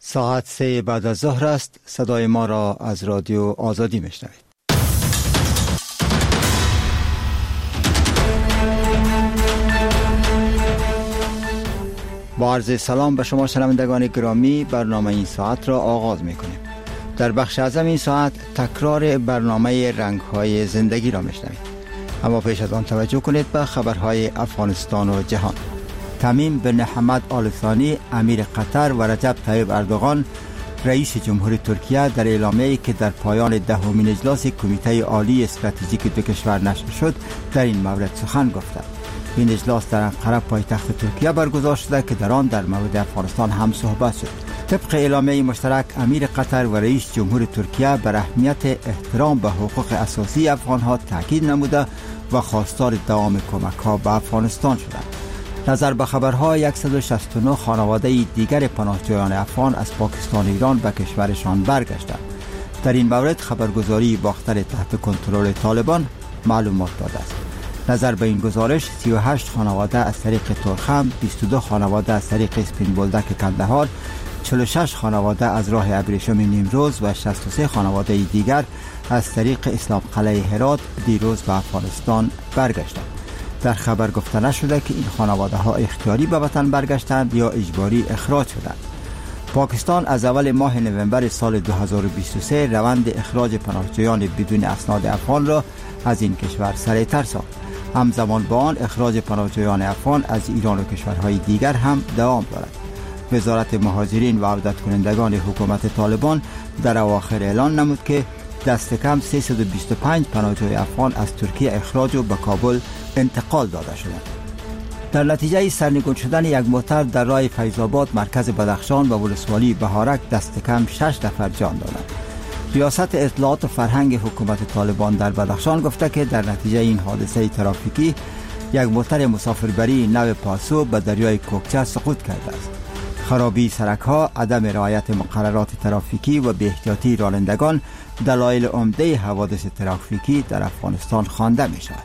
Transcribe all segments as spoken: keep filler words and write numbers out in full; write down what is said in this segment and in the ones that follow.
ساعت سه بعد از ظهر است. صدای ما را از رادیو آزادی میشنوید. با عرض سلام به شما شنوندگان گرامی، برنامه این ساعت را آغاز میکنیم. در بخش اعظم این ساعت تکرار برنامه رنگ‌های زندگی را میشنوید. اما پیش از آن توجه کنید به خبرهای افغانستان و جهان. تمیم بن حمد آل ثانی امیر قطر و رجب طیب اردوغان رئیس جمهوری ترکیه در اعلامیه‌ای که در پایان دهمین اجلاس کمیته عالی استراتژیک دو کشور نشر شد در این مورد سخن گفتند. این اجلاس در انقره پایتخت ترکیه برگزار شده که در آن در مورد افغانستان هم صحبت شد. طبق اعلامیه مشترک امیر قطر و رئیس جمهور ترکیه بر اهمیت احترام به حقوق اساسی افغان‌ها تاکید نموده و خواستار دوام کمک‌ها به افغانستان شدند. نظر به خبرها صد و شصت و نه خانواده دیگر پناهجویان افغان از پاکستان و ایران به کشورشان برگشتند. در این مورد خبرگزاری باختر تحت کنترل طالبان معلومات داده است. نظر به این گزارش سی و هشت خانواده از طریق ترخم، بیست و دو خانواده از طریق اسپین بولدک کندهار، چهل و شش خانواده از راه ابریشم نیمروز و شصت و سه خانواده دیگر از طریق اسلام قلعه هرات دیروز به افغانستان برگشتند. در خبر گفته نشده که این خانواده ها اختیاری به وطن برگشتند یا اجباری اخراج شدند. پاکستان از اول ماه نوامبر سال دو هزار و بیست و سه روند اخراج پناهجویان بدون اسناد افغان را از این کشور سریعتر ساخت. همزمان با آن اخراج پناهجویان افغان از ایران و کشورهای دیگر هم دوام دارد. وزارت مهاجرین و عودت کنندگان حکومت طالبان در اواخر اعلان نمود که دست کم سیصد و بیست و پنج پناهجوی افغان از ترکیه اخراج و به کابل انتقال داده شدند. در نتیجه سرنگون شدن یک موتر در راه فیض‌آباد مرکز بدخشان و ولسوالی بهارک دست کم شش نفر جان دادند. ریاست اطلاعات و فرهنگ حکومت طالبان در بدخشان گفته که در نتیجه این حادثه ترافیکی یک موتر مسافربری نو پاسو به دریای کوکچه سقوط کرده است. خرابی سرک‌ها، عدم رعایت مقررات ترافیکی و بی‌احتیاطی رانندگان دلایل عمده حوادث ترافیکی در افغانستان خوانده می‌شود.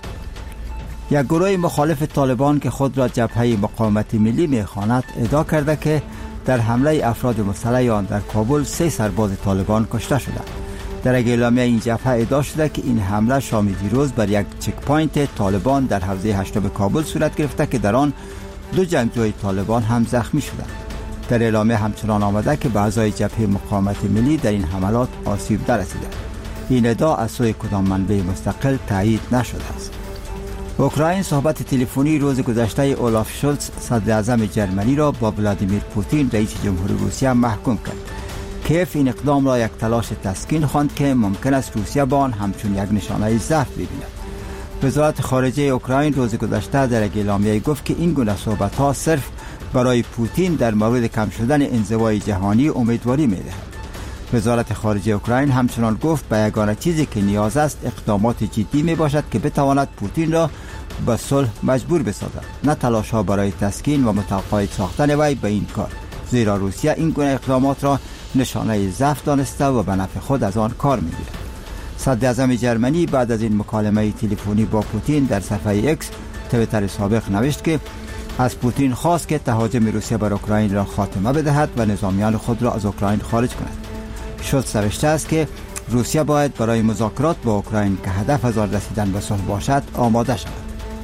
یک گروه مخالف طالبان که خود را جبهه مقاومت ملی می‌خواند ادعا کرده که در حمله افراد مسلح آن در کابل سه سرباز طالبان کشته شدند. در اعلامیه این جبهه ادعا شده که این حمله شام دیروز بر یک چک پوینت طالبان در حوزه هشتم کابل صورت گرفته که در آن دو جنگجوی طالبان هم زخمی شدند. در اعلامیه همچنان آمده که به اعضای جبهه مقاومت ملی در این حملات آسیب نرسیده. این ادعا از سوی کدام منبع مستقل تایید نشده است. اوکراین صحبت تلفنی روز گذشته اولاف شولز صدر اعظم جرمنی را با ولادیمیر پوتین رئیس جمهوری روسیه محکوم کرد. کیف این اقدام را یک تلاش تسکین خواند که ممکن است روسیه با آن همچون یک نشانه ضعف ببیند. وزارت خارجه اوکراین روز گذشته در اعلامیه گفت که این گونه صحبت‌ها صرف برای پوتین در مورد کم شدن انزوای جهانی امیدواری می‌دهد. وزارت خارجه اوکراین همچنان گفت به یگانه چیزی که نیاز است اقدامات جدی میباشد که بتواند پوتین را به صلح مجبور بسازد، نه تلاش‌ها برای تسکین و متقاعد ساختن وی به این کار، زیرا روسیه این گونه اقدامات را نشانه ضعف دانسته و به نفع خود از آن کار میگیرد. صدر اعظم جرمنی بعد از این مکالمه تلفنی با پوتین در صفحه اکس توییتر سابق نوشت که از پوتین خواست که تهاجم روسیه بر اوکراین را خاتمه بدهد و نظامیان خود را از اوکراین خارج کند. شولز نوشته است که روسیه باید برای مذاکرات با اوکراین که هدف از آن رسیدن به صلح باشد آماده شود.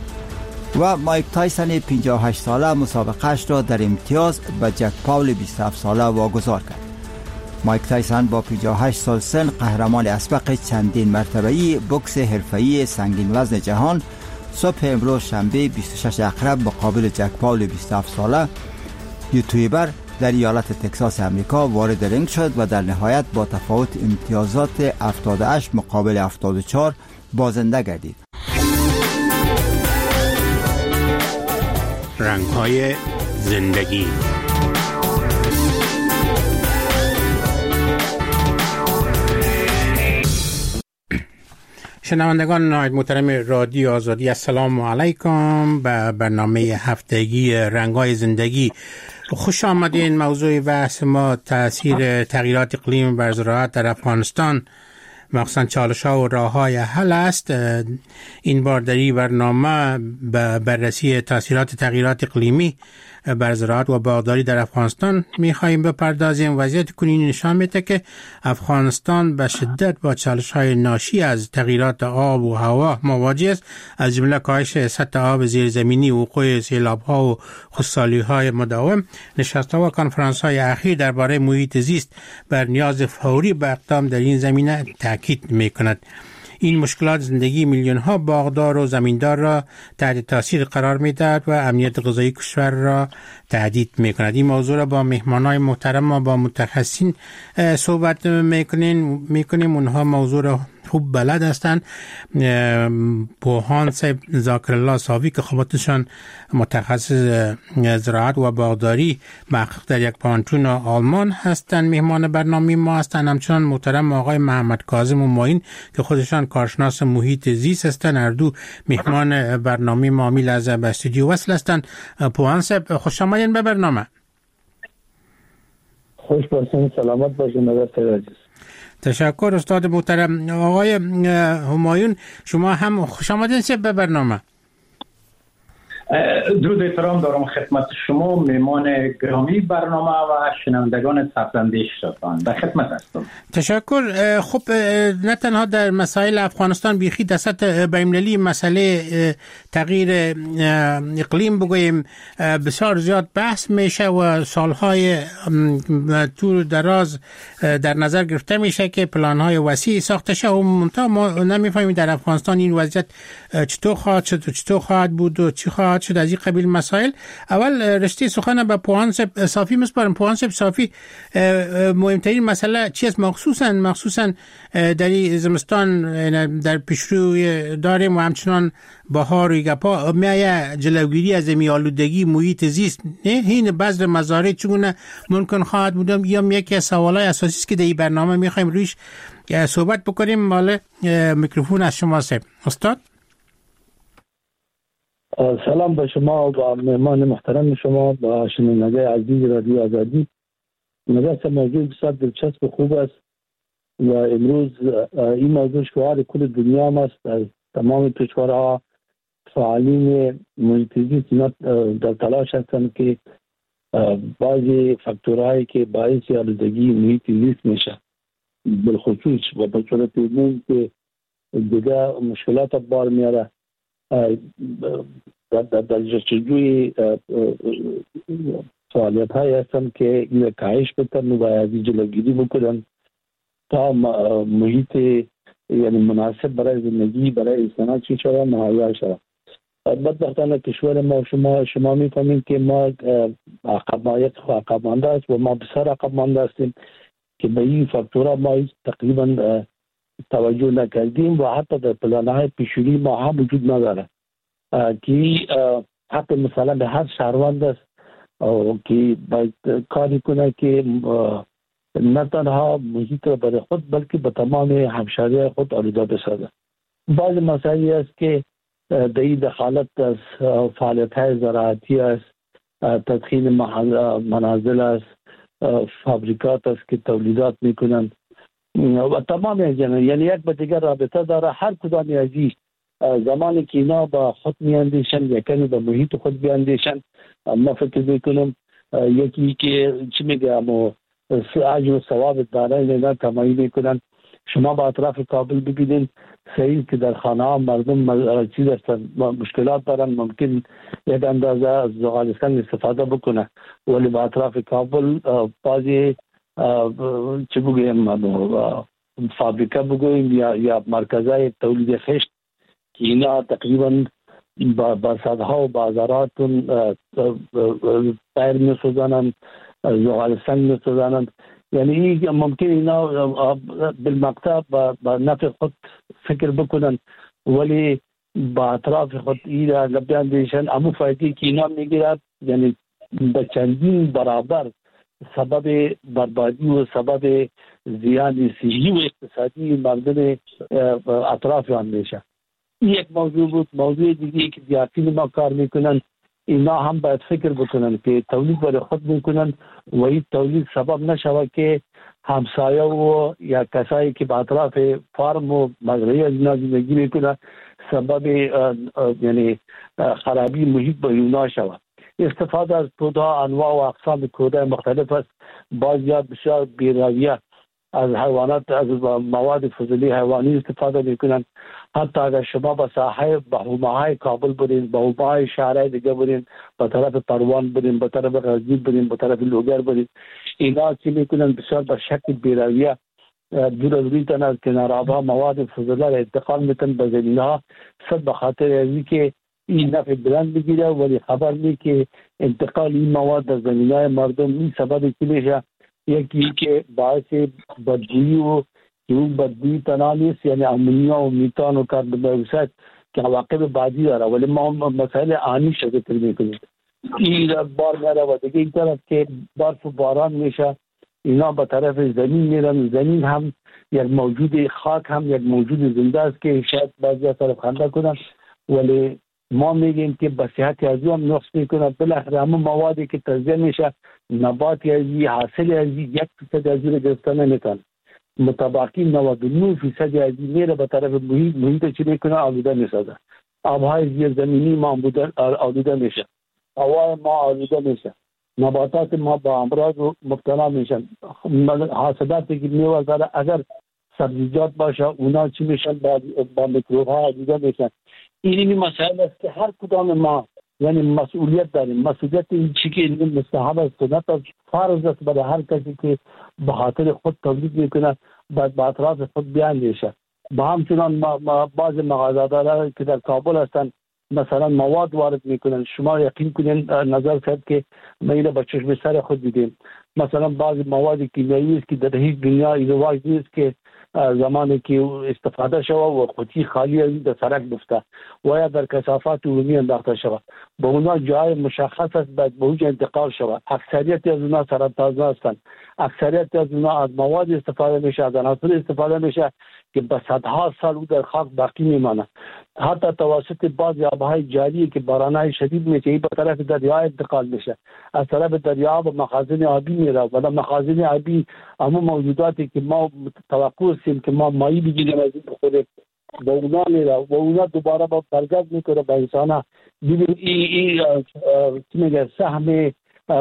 و مایک تایسون پنجاه و هشت ساله مسابقه‌اش را در امتیاز به جک پاول بیست و هفت ساله واگذار کرد. مایک تایسون با پنجاه و هشت سال سن قهرمان اسبق چندین مرتبه‌ای بوکس حرفه‌ای سنگین وزن جهان صبح امروز شنبه بیست و شش اکتبر مقابل جک پاول بیست و هفت ساله یوتیوبر در ایالت تکساس امریکا وارد رینگ شد و در نهایت با تفاوت امتیازات هفتاد و هشت مقابل هفتاد و چهار بازنده گردید. رنگ‌های زندگی. شنوندگان نهایت محترم رادیو آزادی، السلام علیکم به برنامه هفتگی رنگ‌های زندگی. خوش آمدین. موضوع بحث ما تأثیر تغییرات اقلیم بر زراعت در افغانستان، مخصوصاً چالش‌ها و راه‌های حل است. این بار در این برنامه به بررسی تأثیرات تغییرات اقلیمی بر زراعت و باغداری در افغانستان می‌خواهیم بپردازیم. وضعیت کنونی نشان می‌دهد که افغانستان به شدت با چالش‌های ناشی از تغییرات آب و هوا مواجه است، از جمله کاهش سطح آب زیرزمینی، وقوع سیلاب‌ها و خشکسالی‌های مداوم. نشست‌ها و کنفرانس‌های اخیر درباره محیط زیست بر نیاز فوری به اقدام در این زمینه تاکید می‌کند. این مشکلات زندگی میلیون ها باغدار و زمیندار را تحت تاثیر قرار می‌دهد و امنیت غذایی کشور را تهدید می‌کند. این موضوع را با مهمانان محترم و با متخصصین صحبت می‌کنیم می‌کنیم اونها موضوع را خوب بلد هستند. بوهان صاحب ذاکر الله صافی که خودشان متخصص زراعت و باغداری محقق در یک پانتون آلمان هستند مهمان برنامه ما هستند. همچنان محترم آقای محمد کاظم و معین که خودشان کارشناس محیط زیست هستند، هر دو مهمان برنامه ما میل از به استودیو وصل هستند. بوهان صاحب خوش آمدین به برنامه. خوش باشین، سلامت باشین نظر عزیز. تشکر استاد محترم. آقای همایون شما هم خوش آمدین به برنامه. درود احترام دارم خدمت شما میمان گرامی برنامه و شنوندگان سرزنده‌شان. در خدمت هستم. تشکر. خب نه تنها در مسائل افغانستان بیخی در سطح بین‌المللی مسئله تغییر اقلیم بگوییم بسیار زیاد بحث میشه و سالهای طول دراز در نظر گرفته میشه که پلان‌های وسیع ساخته شه و منتها ما نمیفهمیم در افغانستان این وضعیت چطور خواهد شد و چطور خواهد بود و چی خواهد شد از این قبیل مسائل. اول رشته سخن به پوهان صافی میسپارم. پوهان صافی، مهمترین مسئله چی است؟ مخصوصا مخصوصا در این زمستان در پیشروی داریم و همچنان بهار و گپا میایه جلوگیری از می آلودگی محیط زیست. نه این بذر مزارع چگونه ممکن خواهد بود؟ یا یکی از سوالای اساسی است که در این برنامه میخوایم رویش صحبت بکنیم. مال میکروفون از شما صاحب. استاد سلام به شما و با مهمان محترم شما، با شنونده عزیز رادیو آزادی. نظر موضوع بسیار دلچسب و خوب است و امروز این موضوع شعار کل دنیا است. از تمام کشورها فعالین محیط زیست در تلاش هستند که بعضی فاکتورهایی که باعث آلودگی محیط زیست میشه بالخصوص و به صورت عمومی که دیگه مشکلات بار میاره در در جستجوی فعالیت های هستن که این کاهش بتن و از جلوگیری بکنن تا محیط یعنی مناسب برای زندگی برای انسان چی شده مهیا شده. بدبختانه کشور ما شما شما میفهمید که ما عقب مایت عقب مانده است و ما بسیار عقب مانده هستیم که به این فاکتورها ما تقریبا توجه نکردیم و حتی در پلان‌های پیش‌روی ما هم وجود نداره که حتی مثلا به هر شهروند است که باید کاری کنه که نه تنها محیط را برای خود بلکه به تمام همشهری خود آلوده بسازه. بعض مسائلی است که در این دخالت از فعالیت‌های زراعتی است، تدخین منازل است، فابریکات است که تولیدات میکنند و تمام یعنی یک به دیگر رابطه داره. هر کدام از این زمانی که اینا با خود میاندیشن یکنی به محیط خود بیاندیشن، ما فکر میکنم یکی که چی میگم و اجر و ثواب داره اینا کمایی میکنن. شما با اطراف کابل ببینید صحیح که در خانه ها مردم چیز هستن مشکلات دارن، ممکن یک اندازه از زغالستان استفاده بکنه ولی با اطراف کابل بعضی چه بگویم فابریکه بگویم یا یا مرکزهای تولید خشت که اینا تقریبا با با صدها و بازارات تایر میسوزانند، زغالستان میسوزانند. یعنی این ممکن اینا بالمقطع با نفع خود فکر بکنن ولی با اطراف خود اینا لبیاندیشن امو فایدی که اینا میگیرد یعنی به چندین برابر سبب بربادی و سبب زیان صحی و اقتصادی مردم اطراف آن میشه. این یک موضوع بود. موضوع دیگه که دیاتین ما کار میکنن اینا هم باید فکر بکنن که تولید برای خود میکنن و این تولید سبب نشوه که همسایه و یا کسایی که به اطراف فارم و مزرعه از اینا زندگی میکنن سبب یعنی خرابی محیط به اونا شوه. استفاده از کودها انواع و اقسام کودهای مختلف است. بعضی بسیار بی‌رویه از حیوانات، از مواد فضولی حیوانی استفاده میکنن. حتی اگر شما به ساحه بهومه‌های کابل برین، بهومه‌های شهرهای دیگه برین، به طرف پروان برین، به طرف غزنی برین، به طرف لوگر برین، اینا چی میکنن؟ بسیار به شکل بی‌رویه دور از روی تن از کنارها مواد فضولی را انتقال میتن به زمینها، صد به خاطر ازی که این نفع بلند بگیره، ولی خبر نی که انتقال این مواد در زمینهای مردم این سبب چی میشه؟ یکی که باعث بدبویی و اون بدبویی تنها نیست، یعنی امونیا و میتان و کربن دی اکساید که عواقب بعدی داره، ولی ما مسائل آنی شده تر میکنیم. این بار میره و دیگه این طرف که برف و باران میشه، اینا به طرف زمین میرن. زمین هم یک موجود، خاک هم یک موجود زنده است که شاید بعضی طرف خنده کنن، ولی ما میگیم که به صحت ازو هم نقص میکنه. بالاخره همون موادی که تجزیه میشه، نبات ازی، حاصل ازی یک فیصد ازی رو گرفته نمیتن، متباقی نود و نه فیصد ازی میره به طرف محیط. محیط چی میکنه؟ آلوده میسازه. آبهای زیر زمینی ما آلوده میشه، هوای ما آلوده میشه، نباتات ما با امراض مبتلا میشن. حاصلاتی که میوه داره اگر سبزیجات باشه اونا چی میشن؟ با, با میکروب ها آلوده میشن. این مسائل است که هر کدام ما یعنی مسئولیت داریم. مسئولیت این چی که این مستحب است، سنت است، فرض است برای هر کسی که به خاطر خود تولید میکنه باید با اطراف خود بیان میشه. با همچنان ما, ما بعض مغازه‌دارا که در کابل هستن مثلا مواد وارد میکنن، شما یقین کنین نظر کرد که ما اینو با چشم سر خود دیدیم. مثلا بعض مواد کیمیایی است که در هیچ دنیای رواج نیست که زمانی که استفاده شود و خودی خالی از در سرک بفته و یا در کثافات عمومی انداخته شود، به اونا جای مشخص است باید به اونجا انتقال شود. اکثریت از اونا سرطان‌زا هستند، اکثریت از اونا از مواد استفاده میشه، از عناصر استفاده میشه که به صدها سال او در خاک باقی میمانه. حتی توسط بعضی آبهای جاری که بارانهای شدید میشه به طرف دریا انتقال میشه، از طرف دریا به مخازن آبی میره و مخازن آبی همون موجوداتی که ما توقع هستیم که ما مایی بگیریم از این بخوریم به اونا میره و اونا دوباره با برگرد میکنه به انسان. ببین این چی میگه سهم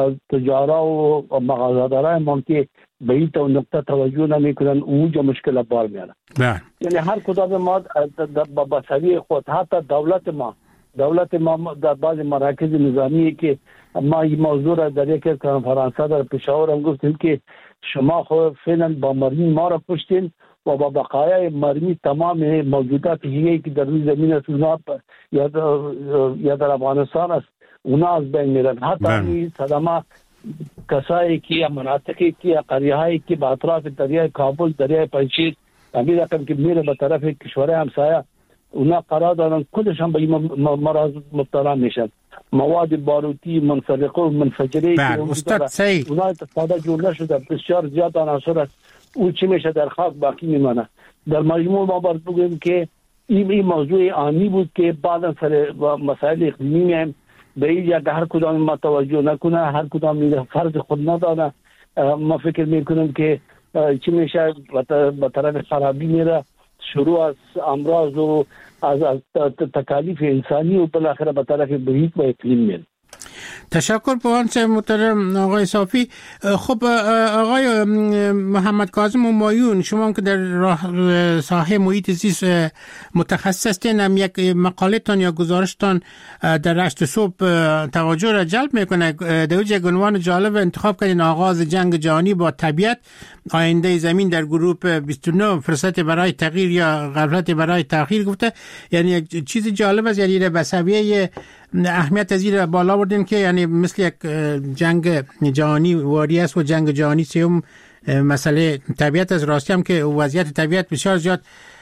تجارا و مغازه‌دارای ما که به این تو نقطه توجه نمیکنن، اونجا مشکل بار میاره. یعنی هر کدام ما با سوی خود، حتی دولت ما دولت ما در بعض مراکز نظامی که ما این موضوع را در یک کنفرانس در پشاور هم گفتیم که شما خود فعلا با مرمی ما را پشتین و با بقایای مرمی تمام موجودات حیوانی که در روی زمین است یا یا در افغانستان است اونا از بین میرن. حتی این صدمه کسایی که مناطقی که قریه‌هایی که به اطراف دریای کابل، دریای پنجشیر همین رقم که میره به طرف کشورهای همسایه، اونا قرار دارن کلشان به این مرض مبتلا میشن. مواد باروتی منفجره و منفجره بله استاد صحیح، اونا استفاده جور نشده، بسیار زیاد عناصر است، او چی میشه در خاک باقی میمانه. در مجموع ما باید بگوییم که این این موضوع آنی بود که بعدا سر مسائل اقلیمی هم به این یک هر کدام ما توجه نکنه، هر کدام فرض خود ندانه. ما فکر میکنیم که چی میشه به طرف خرابی میره، شروع از امراض و از, از تکالیف انسانی و بالاخره به طرف محیط و اقلیم میره. تشکر پوانس محترم آقای صافی. خب آقای محمد کاظم همایون، شما که در ساحه محیط زیست متخصص هستین، هم یک مقاله تان یا گزارشتان در رشت صبح توجه را جلب میکنه. در یک عنوان جالب انتخاب کردین، آغاز جنگ جهانی با طبیعت، آینده زمین در گروپ بیست و نه، فرصت برای تغییر یا غفلت برای تأخیر گفته. یعنی یک چیز جالب است، یعنی به سویه اهمیت از این بالا بردیم که یعنی مثل یک جنگ جهانی واری است و جنگ جهانی سوم مسئله طبیعت از راستی هم که وضعیت طبیعت بسیار زیاد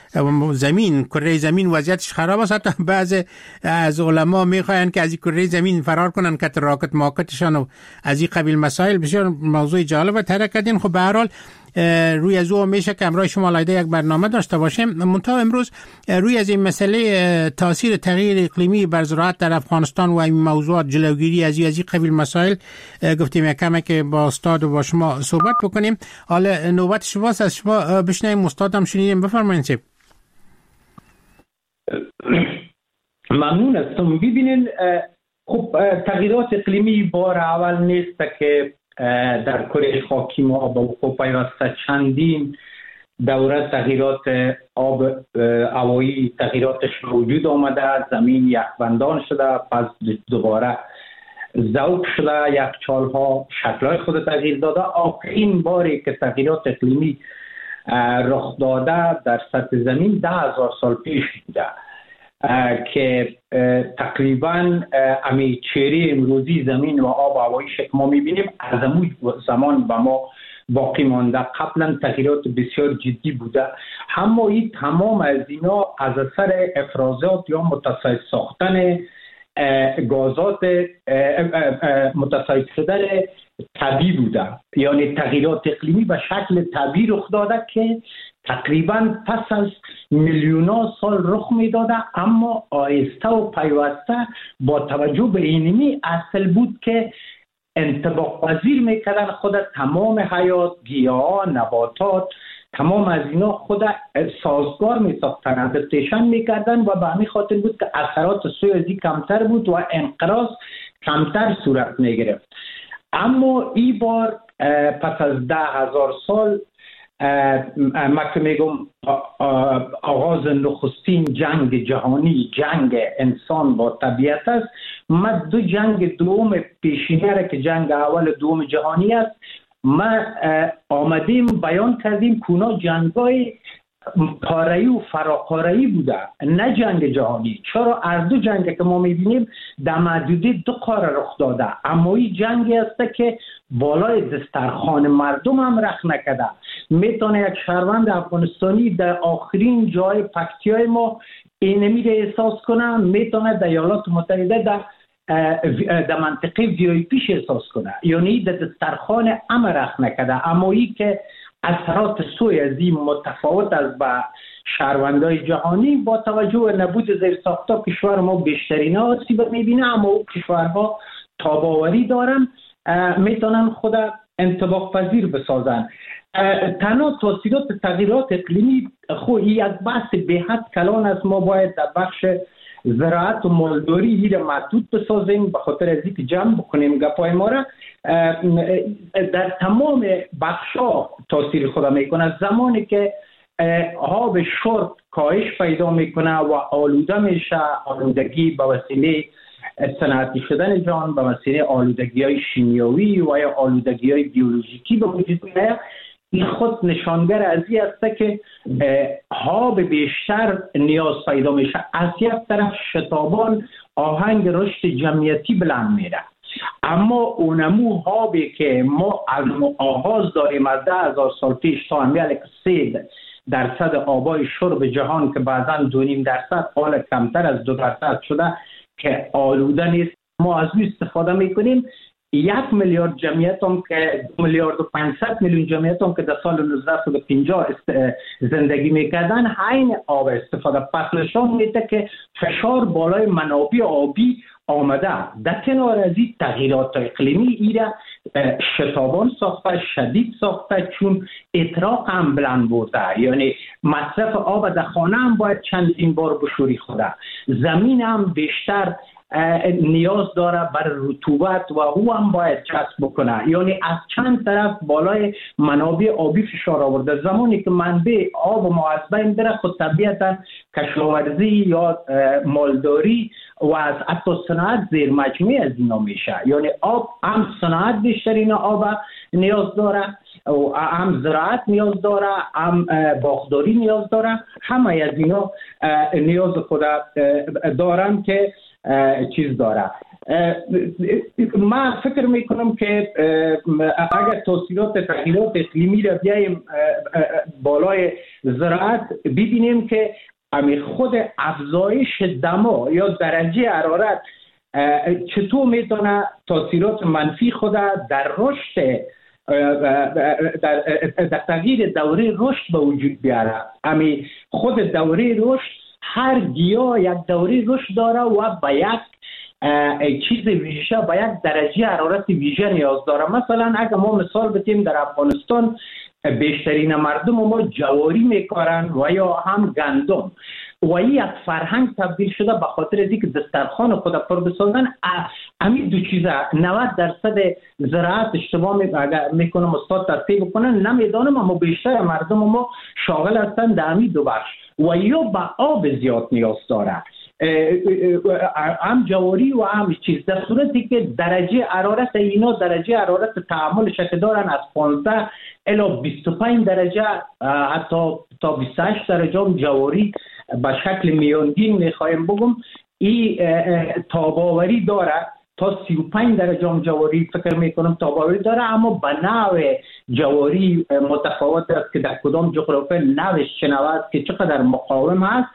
زمین کره زمین وضعیتش خراب است. حتی بعض از علما میخواین که از این کره زمین فرار کنن که راکت ماکتشان و از این قبیل مسائل. بسیار موضوع جالب و طرح کردین. خب به هر حال روی از او میشه که امروز شما لایده یک برنامه داشته باشیم. منتها امروز روی از این مسئله تاثیر تغییر اقلیمی بر زراعت در افغانستان و این موضوعات، جلوگیری از این از این قبیل مسائل گفتیم یک کمی که با استاد و با شما صحبت بکنیم. حالا نوبت شماست، از شما بشنویم. استادم شنیدیم، بفرمایید. ممنون هستم. ببینین خب تغییرات اقلیمی بار اول نیست که در کره خاکی ما با وقوع پیوسته چندین دوره تغییرات آب هوایی تغییراتش وجود آمده، زمین یخبندان شده، پس دوباره ذوب شده، یخچال ها شکل‌های خود تغییر داده. آخرین باری که تغییرات اقلیمی رخ داده در سطح زمین ده هزار سال پیش بوده که تقریبا امی چهره امروزی زمین و آب و هواییش که ما میبینیم از اون زمان به ما باقی مانده. قبلا تغییرات بسیار جدی بوده، اما این تمام از اینا از اثر افرازات یا متساعد ساختن گازات متساعد شدن طبیعی بوده، یعنی تغییرات اقلیمی به شکل طبیعی رخ داده که تقریبا پس از میلیون سال رخ میداده، اما آهسته و پیوسته با توجه به اینمی اصل بود که انطباق پذیر میکردن خود تمام حیات، گیاها، نباتات، تمام از اینا خود سازگار میساختن، ادپتیشن میکردن و به همین خاطر بود که اثرات سوء کمتر بود و انقراض کمتر صورت میگرفت. اما این بار پس از ده هزار سال ما که میگم آغاز نخستین جنگ جهانی، جنگ انسان با طبیعت است. ما دو جنگ دوم پیشینه را که جنگ اول دوم جهانی است ما آمدیم بیان کردیم کونا جنگای قاره‌ای و فراقاره‌ای بوده، نه جنگ جهانی. چرا؟ هر دو جنگ که ما میبینیم در محدوده دو قاره رخ داده، اما این جنگی است که بالای دسترخوان مردم هم رخ نکرده. میتونه یک شهروند افغانستانی در آخرین جای پکتیای ما اینمی را احساس کنه، میتونه در ایالات متحده در در منطقه وی آی پیش احساس کنه، یعنی در دسترخوان هم رخ نکرده. اما این که اثرات سوی از این متفاوت از با شهروندای جهانی با توجه به نبود زیرساخت‌ها کشور ما بیشترین آسیب میبینه، اما او کشورها تاباوری دارن، میتونن خود انطباق پذیر بسازن. تنها توسط تغییرات اقلیمی خو یک بحث به حد کلان است. ما باید در بخش زراعت و مالداری این محدود بسازیم به خاطر از اینکه جمع بکنیم گپای ما را. در تمام بخشا تاثیر خود میکنه. زمانی که آب شرب کاهش پیدا میکنه و آلوده میشه، آلودگی به وسیله صنعتی شدن جهان، به وسیله آلودگی های شیمیایی و یا آلودگی های بیولوژیکی به وجود میاد، این خود نشانگر از این است که آب بیشتر نیاز پیدا میشه. از یک طرف شتابان آهنگ رشد جمعیتی بلند میره، اما اونمو آبی که ما از آغاز داریم از ده هزار سال پیش تا امیال سه درصد آبای شرب جهان که بعضا دو نیم درصد حالا کمتر از دو درصد شده که آلوده نیست، ما از اون استفاده میکنیم. یک میلیارد جمعیت هم که دو میلیارد و پانصد میلیون جمعیت هم که در سال نوزده و پنجاه زندگی میکردن حین آب استفاده. پس نشان میده که فشار بالای منابع آبی آمده. در کنار از این تغییرات اقلیمی ایره شتابان ساخته، شدید ساخته، چون اطراق هم بلند برده، یعنی مصرف آب در خانه هم باید چندین بار بشوری خوده، زمین هم بیشتر نیاز داره بر رطوبت و او هم باید جذب بکنه، یعنی از چند طرف بالای منابع آبی فشار آورده. زمانی که منبع آب ما از بین بره خود طبیعتا کشاورزی یا مالداری و از حتی صنعت زیر مجموعه از اینا میشه، یعنی آب هم صنعت بیشترین آب نیاز داره و هم زراعت نیاز داره، هم باغداری نیاز داره، همه از اینا نیاز خود دارن که چیز داره. من فکر میکنم که اگر توصیلات تغییرات اقلیمی را بیاییم بالای زراعت ببینیم که امی خود افزایش دما یا درجه حرارت چطور میتونه تاثیرات منفی خود در رشد در, در تغییر دوره رشد به وجود بیاره. امی خود دوره رشد، هر گیاه یک دوره رشد داره و با یک چیز ویژه، با یک درجه حرارت ویژه نیاز داره. مثلا اگر ما مثال بتیم در افغانستان بیشترین مردم ما جواری میکارن و یا هم گندم. و این یک فرهنگ تبدیل شده به خاطر از اینکه دسترخوان خود پر بسازن. همین دو چیزه نود درصد زراعت اشتباه میکنم استاد تصحیح بکنن نمیدانم، اما بیشتر مردم ما شاغل هستن در همین دو بخش و یا به آب زیاد نیاز داره، هم جواری و هم چیز، در صورتی که درجه حرارت اینا درجه حرارت تعاملش که دارن از پانزده الی بیست و پنج درجه حتی تا بیست و هشت درجه هم جواری به شکل میانگین میخوایم بگم این تاباوری داره، تا سی و پنج درجه هم جواری فکر میکنم تاباوری داره، اما به نوع جواری متفاوت است که در کدام جغرافی نوش چه است که چقدر مقاوم هست.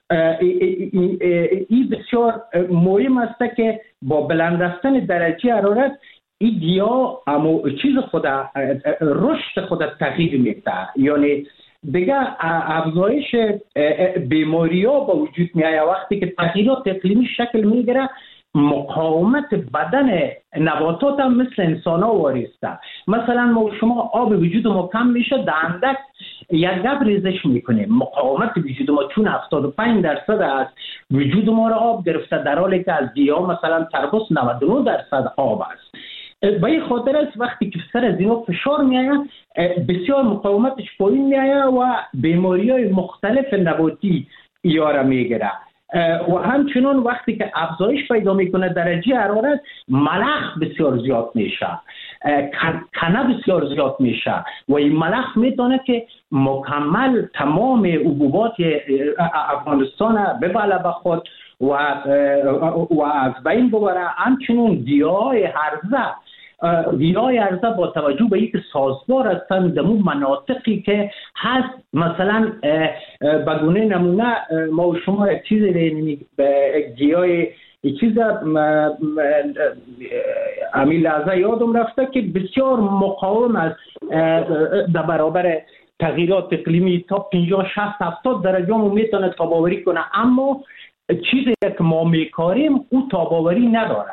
این بسیار مهم است که با بلند رفتن درجه حرارت این گیاه اما چیز خود رشد خود تغییر میده، یعنی دیگه افزایش بیماری ها با وجود میاد وقتی که تغییرات اقلیمی شکل میگیره. مقاومت بدن نباتات هم مثل انسان ها واریسته. مثلا ما شما آب وجود ما کم میشه دندک یک گب ریزش میکنه، مقاومت وجود ما چون هفتاد و پنج درصد از وجود ما را آب گرفته، در حالی که از گیاه مثلا تربوس نود و نه درصد آب است. به این خاطر است وقتی که سر از اینا فشار میآید بسیار مقاومتش پایین میآید و بیماری های مختلف نباتی ایاره میگیره. و همچنان وقتی که افزایش پیدا میکنه درجه حرارت ملخ بسیار زیاد میشه، کنه بسیار زیاد میشه و این ملخ میتونه که مکمل تمام حبوبات افغانستان ببله به خود و و از بین ببره. همچنان گیاهای هرزه گیاهای هرزه با توجه به اینکه سازگار هستند در اون مناطقی که هست، مثلا بگونه نمونه ما و شما یک چیزی گیاه چیز همین لحظه یادم رفته که بسیار مقاوم است در برابر تغییرات اقلیمی، تا پنجاه شصت هفتاد درجه هم میتونه تاباوری کنه، اما چیزی که ما میکاریم او تاباوری نداره.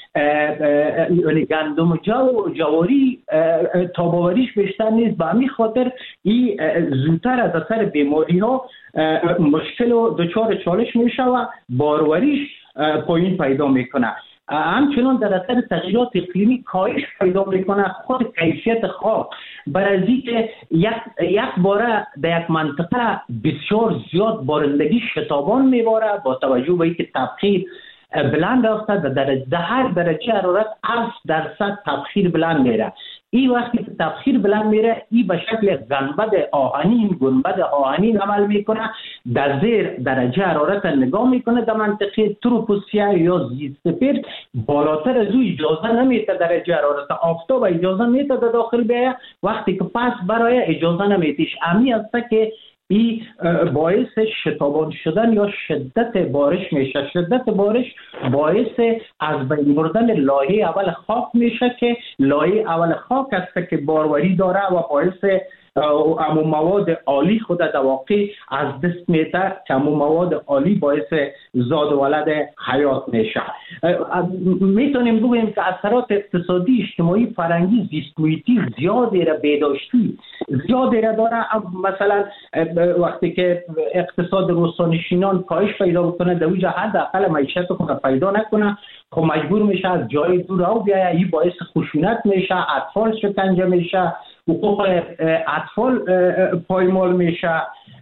یعنی گندم و جو و جواری تاباوریش بیشتر نیست، به همین خاطر این زودتر از اثر بیماری ها مشکل و دچار چالش میشه و باروریش پایین پیدا میکنه. همچنان در اثر تغییرات اقلیمی کاهش پیدا میکنه خود کیفیت خاک، برای اینکه یک یک باره در یک منطقه بسیار زیاد بارندگی شتابان میباره با توجه به اینکه تبخیر بلند رفته در هر درجه حرارت هفت درصد تبخیر بلند میره. این وقتی که تبخیر بلند میره این به شکل گنبد آهنین گنبد آهنین عمل میکنه، در زیر درجه حرارت نگاه میکنه در منطقه تروپوسفیر یا زیرسفیر، بالاتر از او اجازه نمیده درجه حرارت آفتاب اجازه میده در داخل بیایه، وقتی که پس برای اجازه نمیدیش. امی است که این باعث شتابان شدن یا شدت بارش میشه. شدت بارش باعث از بین بردن لایه اول خاک میشه که لایه اول خاک است که باروری داره و باعث امو مواد عالی خود در واقع از دست میده که امو مواد عالی باعث زاد و ولد حیات میشه. میتونیم بگوییم که اثرات اقتصادی، اجتماعی، فرهنگی، زیست محیطی زیادی را بهداشتی زیادی را داره. مثلا وقتی که اقتصاد روستانشینان کاهش پیدا بکنه در وجه حداقل معیشت خود پیدا نکنه، خب مجبور میشه از جای دور او بیایه، این باعث خشونت میشه، اطفال شکنجه میشه، حقوق اطفال پایمال میشه،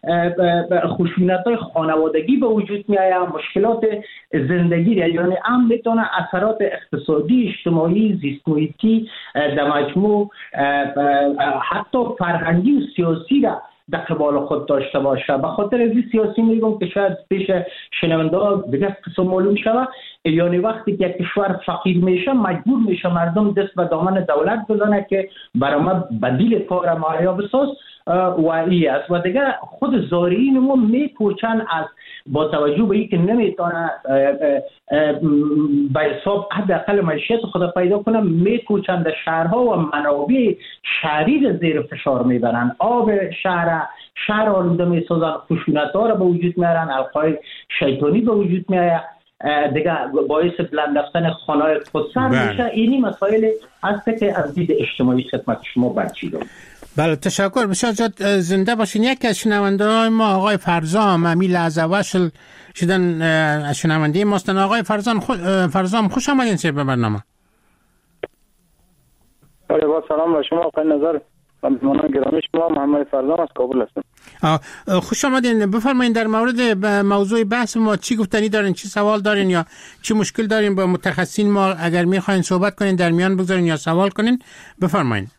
خشونت های خانوادگی به وجود میآید، مشکلات زندگی، یعنی هم میتونه اثرات اقتصادی، اجتماعی، زیست محیطی در مجموع حتی فرهنگی و سیاسی را در قبال خود داشته باشه. به خاطر از این سیاسی میگم که شاید پیش شنونده ها دیگه قسم معلوم شود، یعنی وقتی که یک کشور فقیر میشه مجبور میشه مردم دست به دامن دولت بزنه که برای ما بدیل کار مهیا بساز و ای است. و دیگه خود زارعین ما میکوچن از با توجه به اینکه نمیتونه به حساب حداقل معیشت خود پیدا کنه، میکوچن در شهرها و منابع شهری را زیر فشار میبرن، آب شهر شهر آلوده میسازن، خشونت ها را به وجود میارن، القای شیطانی به وجود میآید. دیگه باعث بلند رفتن خانه‌های خودسر میشه. اینی مسائل هست که از دید اجتماعی خدمت شما برچیدم. بله تشکر بسیار زیاد زنده باشین. یکی از شنونده‌های ما آقای فرزام امیل از وشل شدن از شنونده ماستن. آقای فرزام خو... فرزام خوش آمدین سه به برنامه. بله با سلام و شما آقای نظر و مهمانان گرامی شما. محمد فرزام از کابل هستم. خوش آمدین. بفرمایید در مورد موضوع بحث ما چی گفتنی دارین، چی سوال دارین یا چی مشکل دارین با متخصصین ما؟ اگر میخواین صحبت کنین در میان بگذارین یا سوال کنین بفرمایید.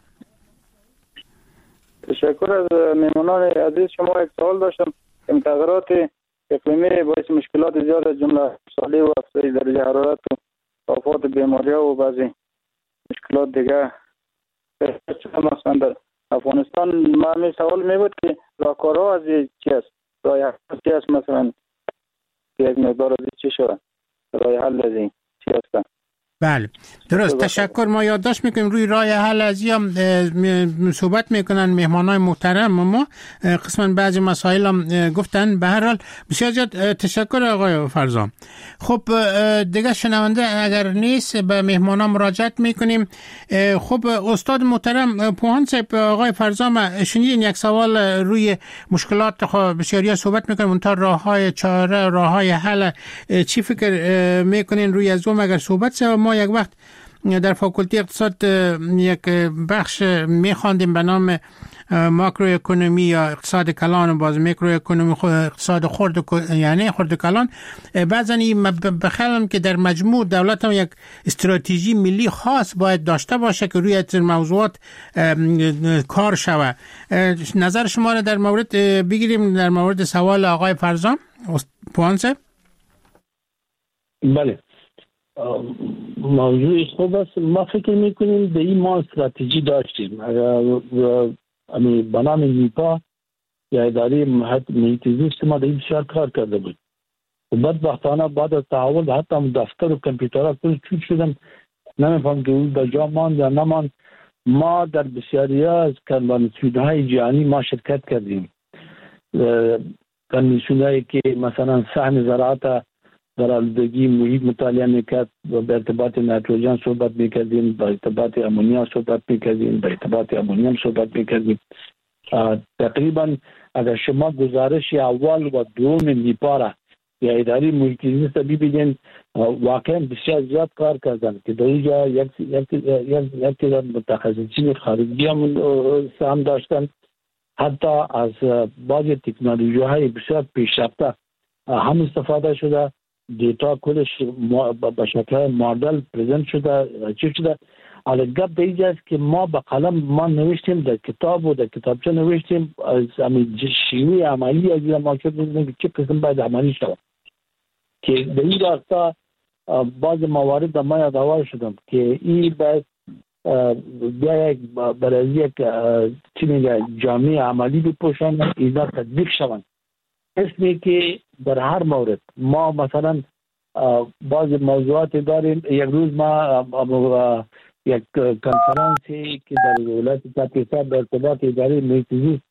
تشکر از مهمانان عزیز شما. یک سوال داشتم که تغییرات اقلیمی باعث مشکلات زیاد از جمله سالی و افزایش درجه حرارت و وفات بیماری‌ها و بعضی مشکلات دیگه مثلا در افغانستان ما می سوال می بود که راهکارها از چی است؟ راه حل چی است؟ مثلا یک مقدار از چی شود؟ راه حل از این چی است؟ بله درست تشکر. ما یادداشت میکنیم روی راه حل از یا صحبت میکنن مهمانای محترم ما قسما بعضی مسائل هم گفتن. به هر حال بسیار زیاد تشکر آقای فرزام. خب دیگه شنونده اگر نیست به مهمانان مراجعت میکنیم. خب استاد محترم پوهان صاحب آقای فرزام شنیدین یک سوال روی مشکلات بسیاری صحبت میکنیم اون تا راه های چاره راه های حل چی فکر میکنین روی از اون اگر صحبت شه؟ ما یک وقت در فاکولته اقتصاد یک بخش میخواندیم به نام ماکرو اکونومی یا اقتصاد کلان و باز میکرو اکونومی اقتصاد خرد یعنی خرد کلان. بعضا بخیالم که در مجموع دولت هم یک استراتژی ملی خاص باید داشته باشه که روی این موضوعات کار شوه. نظر شما را در مورد بگیریم در مورد سوال آقای فرزام پوهان صاحب. بله موضوع خوب است. ما فکر میکنیم به این ما استراتژی داشتیم. امی به نام نیپا یا اداره محیط زیست ما در این بسیار کار کرده بود. بدبختانه بعد از تحول حتی دفتر و کامپیوترها کل چوت شدن. نمیفهم که اون در جا ماند یا نماند. ما در بسیاری از کنوانسیون‌های جهانی ما شرکت کردیم. کنوانسیون‌هایی که مثلا سهم زراعت در آلودگی محیط مطالعه میکرد و به ارتباط نیتروژن صحبت میکردیم، به ارتباط امونیا صحبت میکردیم، به ارتباط امونیم صحبت میکردیم. تقریبا اگر شما گزارش اول و دوم نیپا را یا اداره محیط زیست ببینید واقعا بسیار زیاد کار کردن که در اینجا یک یک یک متخصصین خارجی هم داشتن. حتی از بعض تکنولوژی های بسیار پیشرفته هم استفاده شده. دیتا کلش به شکل مدل پرزنت شده چی شده. حالا گپ در اینجاست که ما به قلم ما نوشتیم در کتاب و در کتابچه نوشتیم از همین شیوه عملی از این ما که چه قسم باید عملی شود که در این راستا بعض موارد ما یادآور شدم که این باید بیا یک برای یک چی میگه جامعه عملی بپوشن اینا تطبیق شوند. اسمی که در هر مورد ما مثلا بعض موضوعات داریم. یک روز ما یک کنفرانسی که در ولایت پاکستان در ارتباط اداره محیط زیست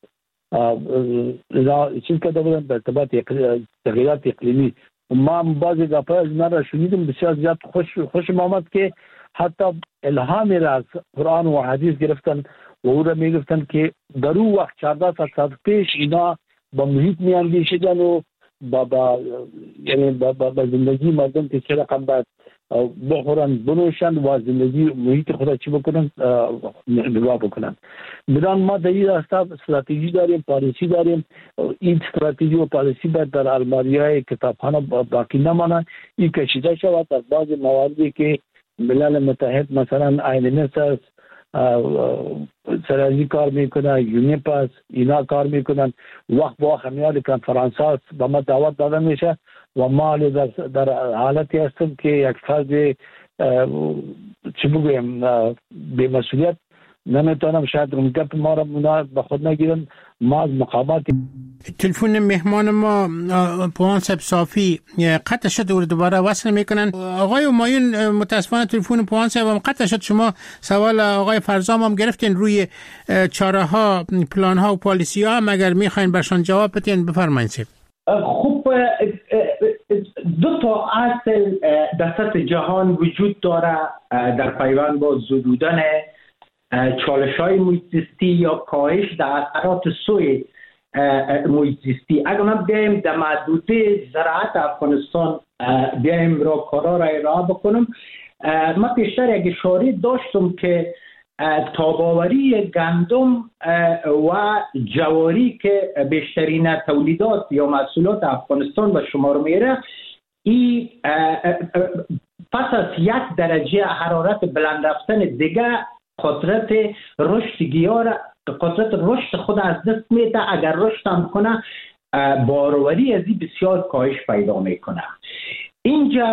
چیز کرده بودن در ارتباط تغییرات اقلیمی. ما بعضی گپ‌ها از اینا را شنیدیم بسیار زیاد خوش خوشم آمد که حتی الهامی را از قرآن و حدیث گرفتن و او را می گفتن که در اون وقت چهارده سال پیش اینا با محیط می اندیشیدن و با با یعنی با, با, با زندگی مردم که چه رقم باید بخورن بنوشن و زندگی محیط خدا چی بکنن نگاه بکنن. بدان ما در این راستا استراتژی داریم، پالیسی داریم. این استراتژی و پالیسی باید در الماری‌های کتابخانه باقی نمانه. این کشیده شود در بعض مواردی که ملل متحد مثلا آینمس است سرازی کار میکنه، یونیپ است، اینا کار میکنن. وقت با همیال کنفرانس هاست با ما دعوت داده میشه و ما در, در حالتی هستم که یک فرد چی بگویم بی مسئولیت نمیتونم شاید اون گپ ما را به خود نگیرن. ما از مقامات تلفن مهمان ما پوهان صاحب صافی قطع شد و دوباره وصل میکنن. آقای همایون متاسفانه تلفن پوهان صاحب هم قطع شد. شما سوال آقای فرزام هم گرفتین روی چاره ها پلان ها و پالیسی ها. اگر میخواین برشان جواب بدین بفرمایید. خب دو تا اصل در سطح جهان وجود داره در پیوند با زدودن چالش های محیط زیستی یا کاهش در اثرات سوی محیط زیستی. اگر من بیایم در محدوده زراعت افغانستان بیایم را کارا را ارائه بکنم، من پیشتر یک اشاره داشتم که تاباوری گندم و جواری که بیشترین تولیدات یا محصولات افغانستان به شمار میره، این پس از یک درجه حرارت بلند رفتن دیگه قدرت رشد گیاه قدرت رشد خود از دست میده. اگر رشد هم کنه باروری از این بسیار کاهش پیدا میکنه. اینجا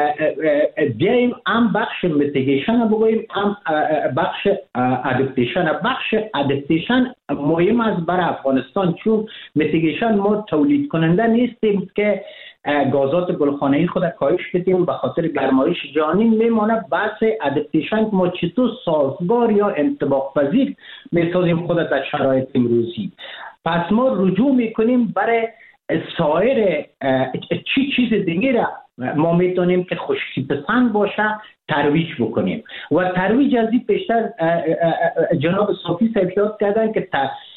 بیاییم هم بخش میتیگیشن بگوییم هم بخش ادپتیشن. بخش ادپتیشن مهم است برای افغانستان، چون میتیگیشن ما تولید کننده نیستیم که گازات گلخانه‌ای خود کاهش بدیم به خاطر گرمایش جهانی. میمانه بحث ادپتیشن ما چطور سازگار یا انطباق پذیر میسازیم خود در شرایط امروزی. پس ما رجوع میکنیم برای سایر چی چیز دیگه را ما میتونیم که خشکی پسند باشه ترویج بکنیم. و ترویج از این پیشتر جناب صوفی صاحب یاد کردن که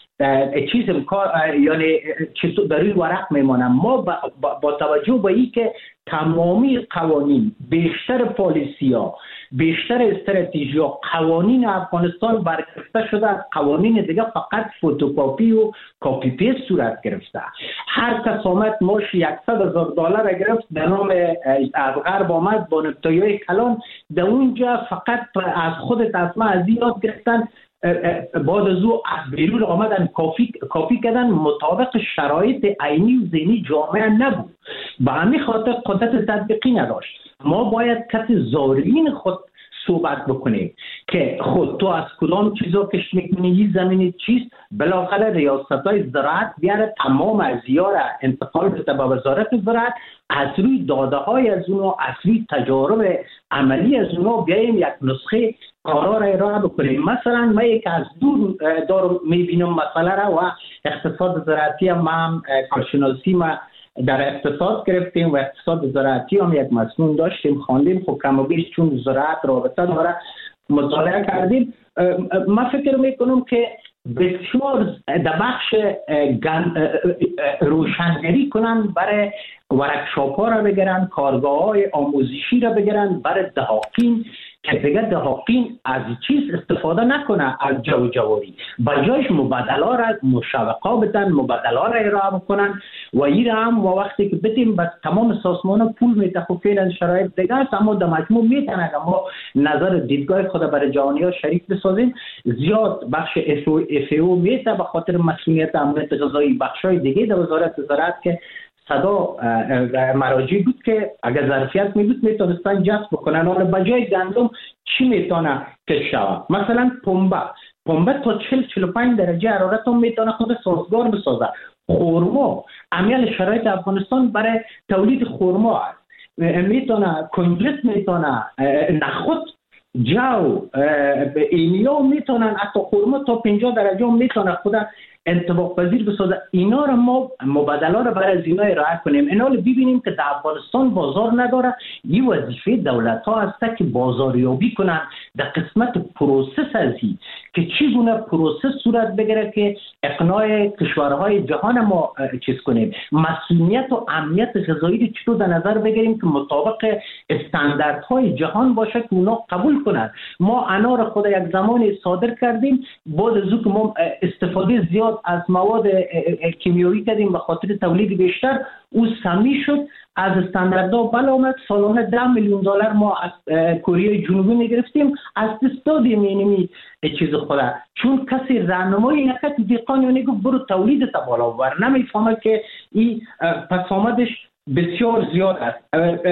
چیز امکان یعنی چطور در روی ورق میمانم. ما با, با, با توجه به این که تمامی قوانین، بیشتر پالیسی ها، بیشتر استراتژی ها، قوانین افغانستان برگرفته شده از قوانین دیگه، فقط فتوکاپی و کاپی پیست صورت گرفته. هر کس آمد ماش صد هزار دلار گرفت به نام از غرب آمد با نکته‌های کلان، در اونجا فقط از خودت از ما از یاد گرفتن، بعد از او از بیرون آمدن کافی کافی کردن، مطابق شرایط عینی و ذهنی جامعه نبود. به همین خاطر قدرت تطبیقی نداشت. ما باید کسی زارین خود صحبت بکنیم که خود تو از کدام چیزا کش میکنی، این زمینی چیست. بالاخره ریاست‌های زراعت بیاره تمام ارزی‌ها را انتقال بده به وزارت زراعت، از روی داده های از اونها، از روی تجارب عملی از اونها بیاییم یک نسخه کارا را ارائه بکنیم. مثلا من یک از دور دارم میبینم مسئله را و اقتصاد زراعتی هم, هم کارشناسی ما در اقتصاد گرفتیم و اقتصاد زراعتی هم یک مسئول داشتیم خواندیم، خب کم و بیش چون زراعت رابطه داره مطالعه کردیم. من فکر میکنم که بسیار در بخش روشنگری کنن، برای ورکشاپ ها را بگیرن، کارگاه های آموزشی را بگیرن برای دهاقین که دیگه دهاقین از چیز استفاده نکنه از جو جواری، بجایش مبادله را مشوقا بدن، مبادله را ارائه بکنن و این هم و وقتی که بدیم بس تمام سازمان پول میده. خب فعلا شرایط دیگه است، اما در مجموع میتونه اگر ما نظر دیدگاه خود برای جهانی ها شریک بسازیم، زیاد بخش اف او میته به خاطر مسئولیت امنیت غذایی، بخش های دیگه در وزارت زراعت که صدا مراجع بود که اگر ظرفیت می بود میتونستن جذب بکنن. حالا بجای گندم چی میتونه کش شود؟ مثلا پنبه پنبه تا چهل چهل و پنج درجه حرارت هم میتونه خود سازگار بسازه. خرما، امیال شرایط افغانستان برای تولید خرما است، میتونه کنجد، میتونه نخود، جو، اینیا میتونن حتی خرما تا پنجاه درجه هم میتونه خود انطباق پذیر بسازه. اینا رو ما مبادله رو برای از اینا ارائه کنیم. اینا رو ببینیم که در افغانستان بازار نداره. این وظیفه دولت ها است که بازاریابی کنن در قسمت پروسس ازی که چگونه پروسس صورت بگیره که اقناع کشورهای جهان ما چیز کنیم. مسئولیت و امنیت غذایی رو چطور در نظر بگیریم که مطابق استانداردهای جهان باشه که اونا قبول کنن. ما انار خود یک زمانی صادر کردیم، بعد از اون که ما استفاده زیاد از مواد کیمیایی کردیم به خاطر تولید بیشتر، او سمی شد، از استانداردها بالا آمد. سالانه ده میلیون دلار ما از کره جنوبی میگرفتیم، از دست دادیم اینمی چیز خدا، چون کسی راهنمایی نکرد. دیقان یعنی گفت برو تولید تا بالا ببر، نمیفهمه که این پس آمدش بسیار زیاد است.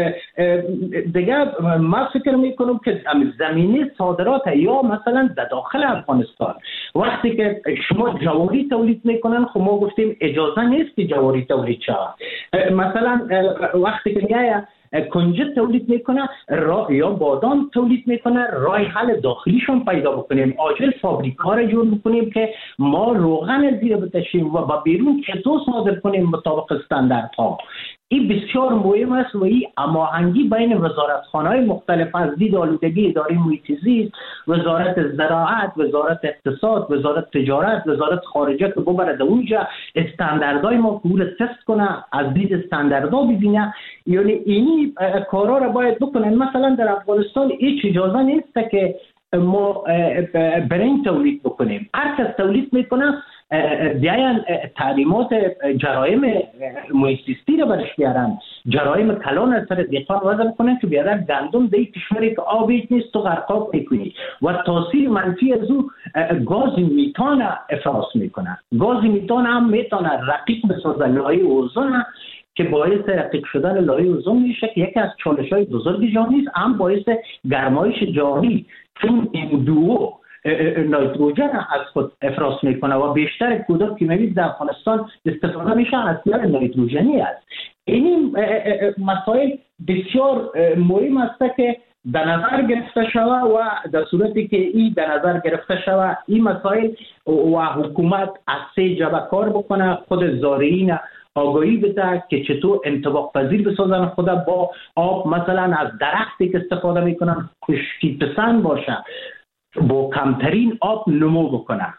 دیگه من فکر میکنم که زمینه صادرات یا مثلا در داخل افغانستان وقتی که شما جواری تولید میکنن، خب ما گفتیم اجازه نیست که جواری تولید شود. مثلا وقتی که میایه کنجد تولید میکنه یا بادام تولید میکنه، راه حل داخلیشون پیدا بکنیم، آجل فابریکا را جور بکنیم که ما روغن زیر بتشیم و با بیرون چطور صادر کنیم مطابق استانداردها این بسیار مهم است و این هماهنگی بین وزارتخانه‌های مختلف از دید آلودگی، اداره محیط زیست، وزارت زراعت، وزارت اقتصاد، وزارت تجارت، وزارت خارجه که ببره اونجا استانداردهای ما که تست کنه، از دید استانداردها ببینه. یعنی اینی کارا را باید بکنن. مثلا در افغانستان هیچ اجازه نیست که ما برنج تولید بکنیم. هر کس تولید میکنه بیاین تعلیمات جرایم محیط‌زیستی را برش بیارن، جرایم کلان از سر دیقان وضع کنن که بیارن گندم در کشوری که آب هیچ نیست تو غرقاب میکنی و تاثیر منفی از او گاز میتان افراز میکنه. گاز میتان هم میتونه رقیق بسازه لایه اوزون که باعث رقیق شدن لایه اوزون میشه که یکی از چالش‌های بزرگ جهانی است، هم باعث گرمایش جهانی، چون این دو نایتروژن از خود افراز میکنه و بیشتر کودک کیمیایی در افغانستان استفاده میشه از نایتروژنی است. این مسائل بسیار مهم است که در نظر گرفته شود و در صورتی که این در نظر گرفته شود این مسائل و حکومت از سه جبهه کار بکنه، خود زارعین آگاهی بده که چطور انطباق پذیر بسازن خود با آب، مثلا از درختی که استفاده میکنن خشکی پسند باشه، با کمترین آب نمو بکنه.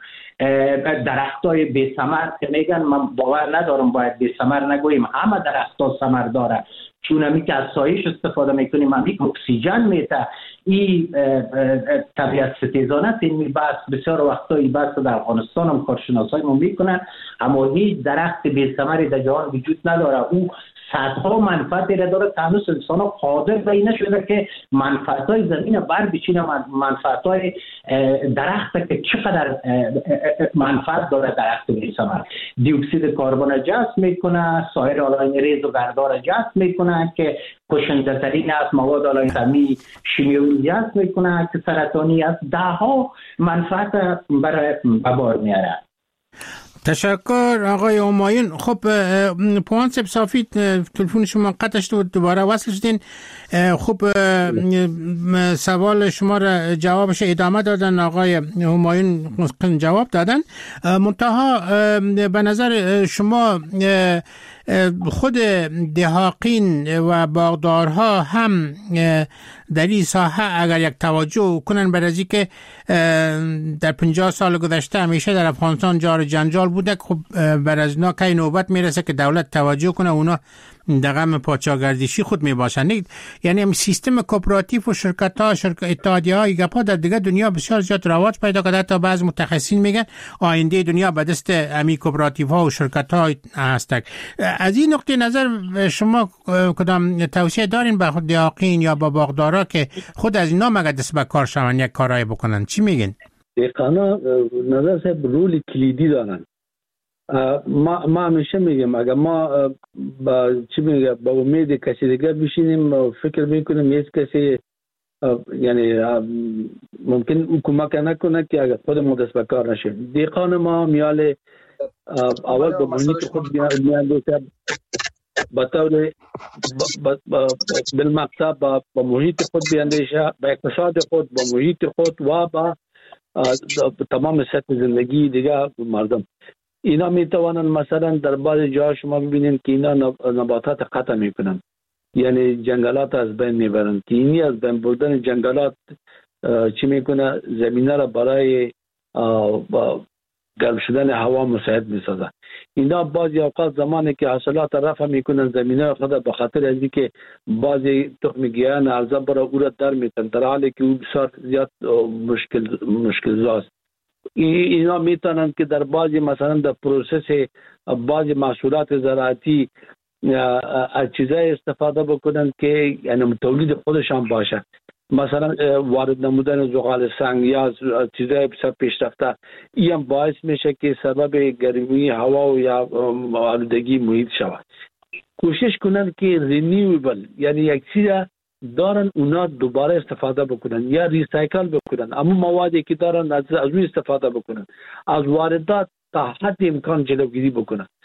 درختای بی ثمر که میگن من باور ندارم باید بی ثمر نگوییم، همه درختها ثمر داره، چون همی که از سایش استفاده میکنیم همی اکسیژن میته. این طبیعت ستیزانه این بحث بسیار وقتا این بحث در افغانستان هم کارشناسای ما میکنن، اما هیچ درخت بی ثمری در جهان وجود نداره. او صدها منفعت را داره که هنوز انسان ها قادر به این نشده که منفعت های زمین بر بچینه، منفعت های درخت که چقدر منفعت داره درخت بی ثمر. دی اکسید کربن جذب میکنه، سایر علائم ریز و گردار جذب میکنه که کشنده ترین از مواد علائم سمی شیمیایی جذب میکنه که سرطانی است. ده ها منفعت برای بار میاره. تشکر آقای همایون. خب پوانسب صافی تلفن شما قطع شد و دوباره وصل شدین. خب سوال شما را جوابش ادامه دادن، آقای همایون جواب دادن. منتها به نظر شما خود دهاقین و باغدارها هم در این ساحه اگر یک توجه کنن بر ازی که در پنجاه سال گذشته همیشه در افغانستان جار جنجال بوده، خب بر از اینا که نوبت میرسه که دولت توجه کنه، اونا در غم پاچاگردشی خود میباشن. یعنی هم سیستم کوپراتیو و شرکت ها شرکت اتحادیه های گپا در دیگه دنیا بسیار زیاد رواج پیدا کرده. تا بعض متخصصین میگن آینده دنیا به دست امی کوپراتیو ها و شرکت ها هست. از این نقطه نظر شما کدام توصیه دارین به خود دهاقین یا با باغدارا که خود از اینا مگه دست به کار شون یک کارای بکنن؟ چی میگن؟ دهقانا نظر صاحب رول کلیدی دارن. ما ما همیشه میگم اگر ما با چی میگه با امید کسی دیگه بشینیم فکر میکنیم یک کسی یعنی ممکن او کمک نکنه که اگر خود ما دست به کار نشیم. دهقان ما میاله اول با محیط خود میاندیشه، با طور بالمقصد با محیط خود بیاندیشه، با اقتصاد خود، با محیط خود و با تمام سطح زندگی دیگه مردم. اینا میتوانن مثلا در بعض جاها شما ببینید که اینا نباتات قطع میکنن، یعنی جنگلات از بین میبرن که اینی از بین بردن جنگلات چی میکنه؟ زمینه را برای گرم شدن هوا مساعد میسازه. اینا بعضی اوقات زمانی که حاصلات رفع میکنن زمینه خود به خاطر از اینکه بعضی تخم گیاهان ارزان برای او را در میتن، در حالی که او بسیار زیاد مشکل مشکل زاست. اینا میتونن که در بعضی مثلا در پروسس بعضی محصولات زراعتی از چیزای استفاده بکنن که یعنی تولید خودشان باشه، مثلا وارد نمودن زغال سنگ یا چیزای بسیار پیشرفته. این هم باعث میشه که سبب گرمی هوا و یا آلودگی محیط شود. کوشش کنن که رینیوبل یعنی یک چیز دارن اونا دوباره استفاده بکنن یا ریسایکل بکنن، اما موادی که دارن از از استفاده بکنن، از واردات تا حد امکان جلوگیری بکنن.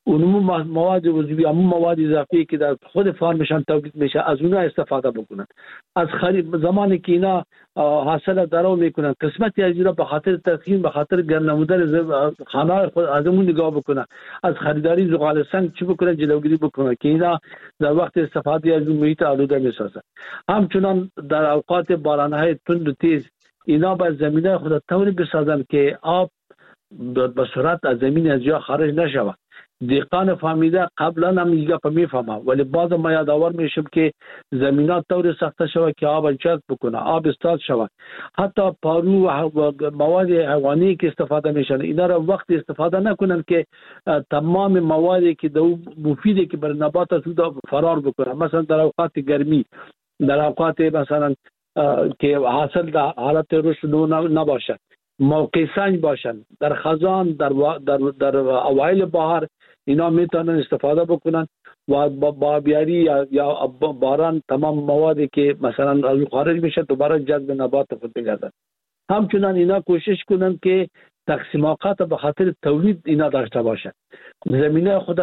اونم مواد عضوی، اما مواد اضافی که در خود فارمشان تولید میشه از اونها استفاده بکنن. از خرید زمانی که اینا حاصل درو میکنن قسمتی از اینا به خاطر تضخیم، به خاطر گرم نمودن خانه خود از اون نگاه بکنن، از خریداری زغال سنگ چی بکنن، جلوگیری بکنن که اینا در وقت استفاده از محیط آلوده میسازن. همچنان در اوقات بارانهای تند و تیز اینا به زمینه خود طوری بسازن که آب به سرعت از زمین از جا خارج نشود. دیقان فهمیده قبلا هم میگه پا میفهمه، ولی بعض ما یادآور میشم که زمینات طور ساخته شود که آب جذب بکنه، آب استاد شود. حتی پارو و مواد حیوانی که استفاده میشن اینا را وقت استفاده نکنن که تمام موادی که دو مفیده که بر نبات است فرار بکنه. مثلا در اوقات گرمی، در اوقات مثلا که حاصل در حالت رشد نباشد، موقع سنگ باشن، در خزان، در در در اوایل بهار اینا میتونن استفاده بکنن و با بیاری یا, یا باران تمام موادی که مثلا از خارج میشه دوباره جذب نبات خود بگردن. همچنان اینا کوشش کنن که تقسیم اوقات به خاطر تولید اینا داشته باشن، زمینه خود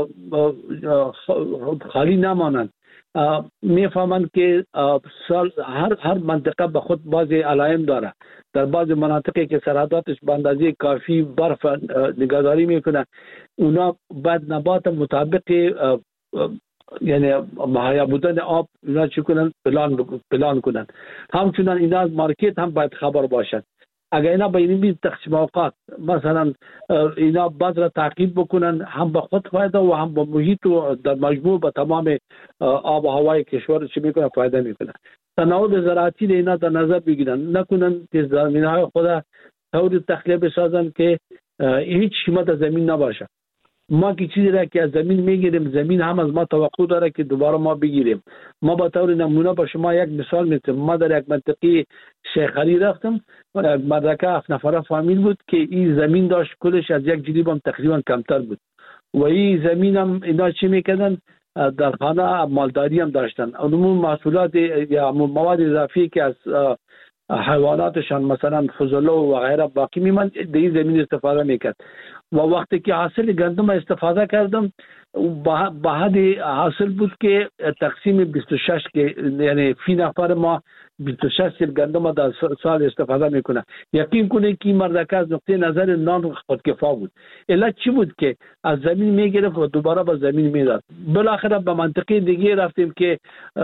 خالی نمانند. میفهمند که سال هر هر منطقه به خود بعضی علائم داره. در بعض مناطقی که سرحداتش به اندازه کافی برف نگهداری میکنه، اونا بعد نبات مطابق یعنی مهیا بودن آب اینا چی کنن پلان پلان کنن. همچنان اینا از مارکت هم باید خبر باشند. اگر اینا به این بیز تقسیم اوقات مثلا اینا بعض را تعقیب بکنن، هم به خود فایده و هم به محیط و در مجموع به تمام آب و هوای کشور چی میکنن فایده میکنن. تنوع زراعتی اینا در نظر بگیرن، نکنن که زمینهای خود طور تخلیه بسازن که هیچ قیمت از زمین نباشه. ما که چیزی را که از زمین میگیریم، زمین هم از ما توقع داره که دوباره ما بگیریم. ما با طور نمونه با شما یک مثال میتونم. ما در یک منطقه شیخ علی رفتم، مدرکه هفت نفره فامیل بود که این زمین داشت کلش از یک جریب هم تقریبا کمتر بود و این زمین هم اینا چی میکردن در خانه مالداری هم داشتن. عموم محصولات یا مواد اضافی که از حیواناتشان مثلا فضله و غیره باقی میماند در این زمین استفاده میکرد. و وقتی که حاصل گندم استفاده کردم به حد حاصل بود که تقسیم بیست و شش که یعنی فی نفر ما بیست و شش سیل گندم در سال استفاده میکنه. یقین کنه که این مردکه از نقطه نظر نان خودکفا بود. علت چی بود که از زمین میگرفت و دوباره به زمین میداد. بالاخره به منطقه دیگه رفتیم که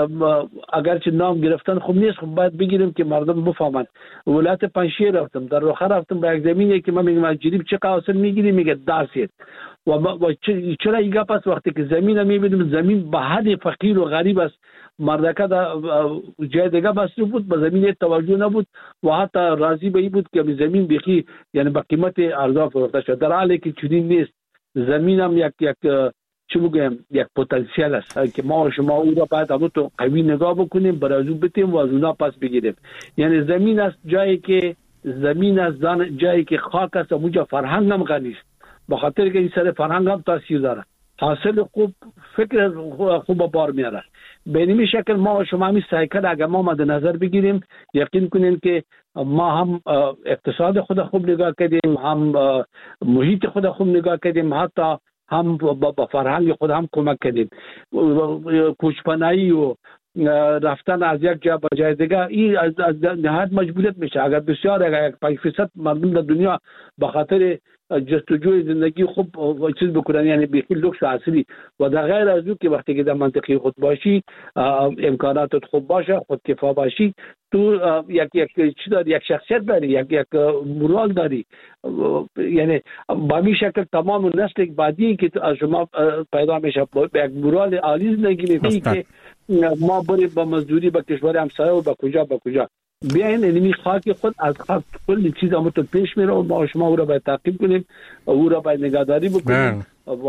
اگرچه نام گرفتن خوب نیست، خب باید بگیریم که مردم بفهمن. ولایت پنجشیر رفتم، در رخ رفتم به یک زمینی که من میگم از جریب چه حاصل میگیری، میگه درسید و, و چرا ایگا پس وقتی که زمین میبینیم زمین به حد فقیر و غریب است. مردکه در جای دیگه بسته بود، به زمین توجه نبود و حتی راضی به این بود که زمین بخی یعنی به قیمت ارزان فروخته شد، در حالی که چنین نیست. زمین هم یک یک چه بگم یک پتانسیل است که ما و شما او را باید همون تو قوی نگاه بکنیم، برازو بتیم و از اونا پس بگیریم. یعنی زمین است جایی که زمین است جایی که خاک است، اونجا فرهنگ هم غنی است. به خاطر که این سر فرهنگ هم تاثیر داره. حاصل خوب فکر خوب بار میاره. به این شکل ما و شما همین سایکل اگر ما مد نظر بگیریم، یقین کنین که ما هم اقتصاد خود خوب نگاه کردیم، هم محیط خود خوب نگاه کردیم، حتی هم با فرهنگ خود هم کمک کردیم. کوچپنایی و رفتن از یک جا به جای دیگه این از نهایت مجبوریت میشه. اگر بسیار اگر یک پنج فیصد مردم در دنیا به خاطر جستجوی زندگی خوب چیز بکنن، یعنی بیخی لوکس اصلی و در غیر از او که وقتی که در منطقه خود باشی، امکاناتت خوب باشه، خودکفا باشی، تو یک یک چی داری، یک شخصیت داری، یک یک مورال داری. یعنی با این شکل تمام نسل بعدی که از شما پیدا میشه با یک مورال عالی زندگی میکنی که ما بریم با مزدوری به کشور همسایه و به کجا به کجا بیاین. اینمی خاک خود از خاک کل چیز هم تو پیش میره و ما شما او را باید تعقیب کنیم، او را باید نگهداری بکنیم.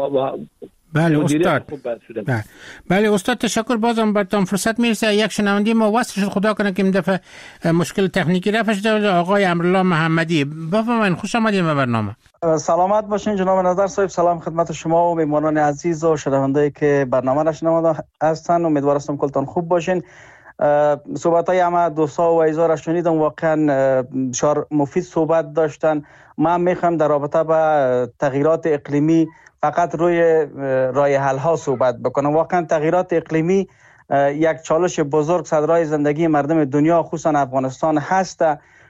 بله استاد. بله. بله استاد تشکر. بازم براتون فرصت میرسه. یک شنونده ما وصل شد، خدا کنه که این دفعه مشکل تکنیکی رفت. آقای امرالله محمدی بفرمایید. خوش آمدید به برنامه. سلامت باشین جناب نظر صاحب. سلام خدمت شما و میهمانان عزیز و شنونده‌ای که برنامه را شنونده هستند. امیدوارم کلتان خوب باشین. صحبت های همه دوستا و ایزا را شنیدم، واقعا بسیار مفید صحبت داشتن. من میخوام در رابطه با تغییرات اقلیمی فقط روی راه حل ها صحبت بکنم. واقعا تغییرات اقلیمی یک چالش بزرگ صدرای زندگی مردم دنیا خصوصا افغانستان هست.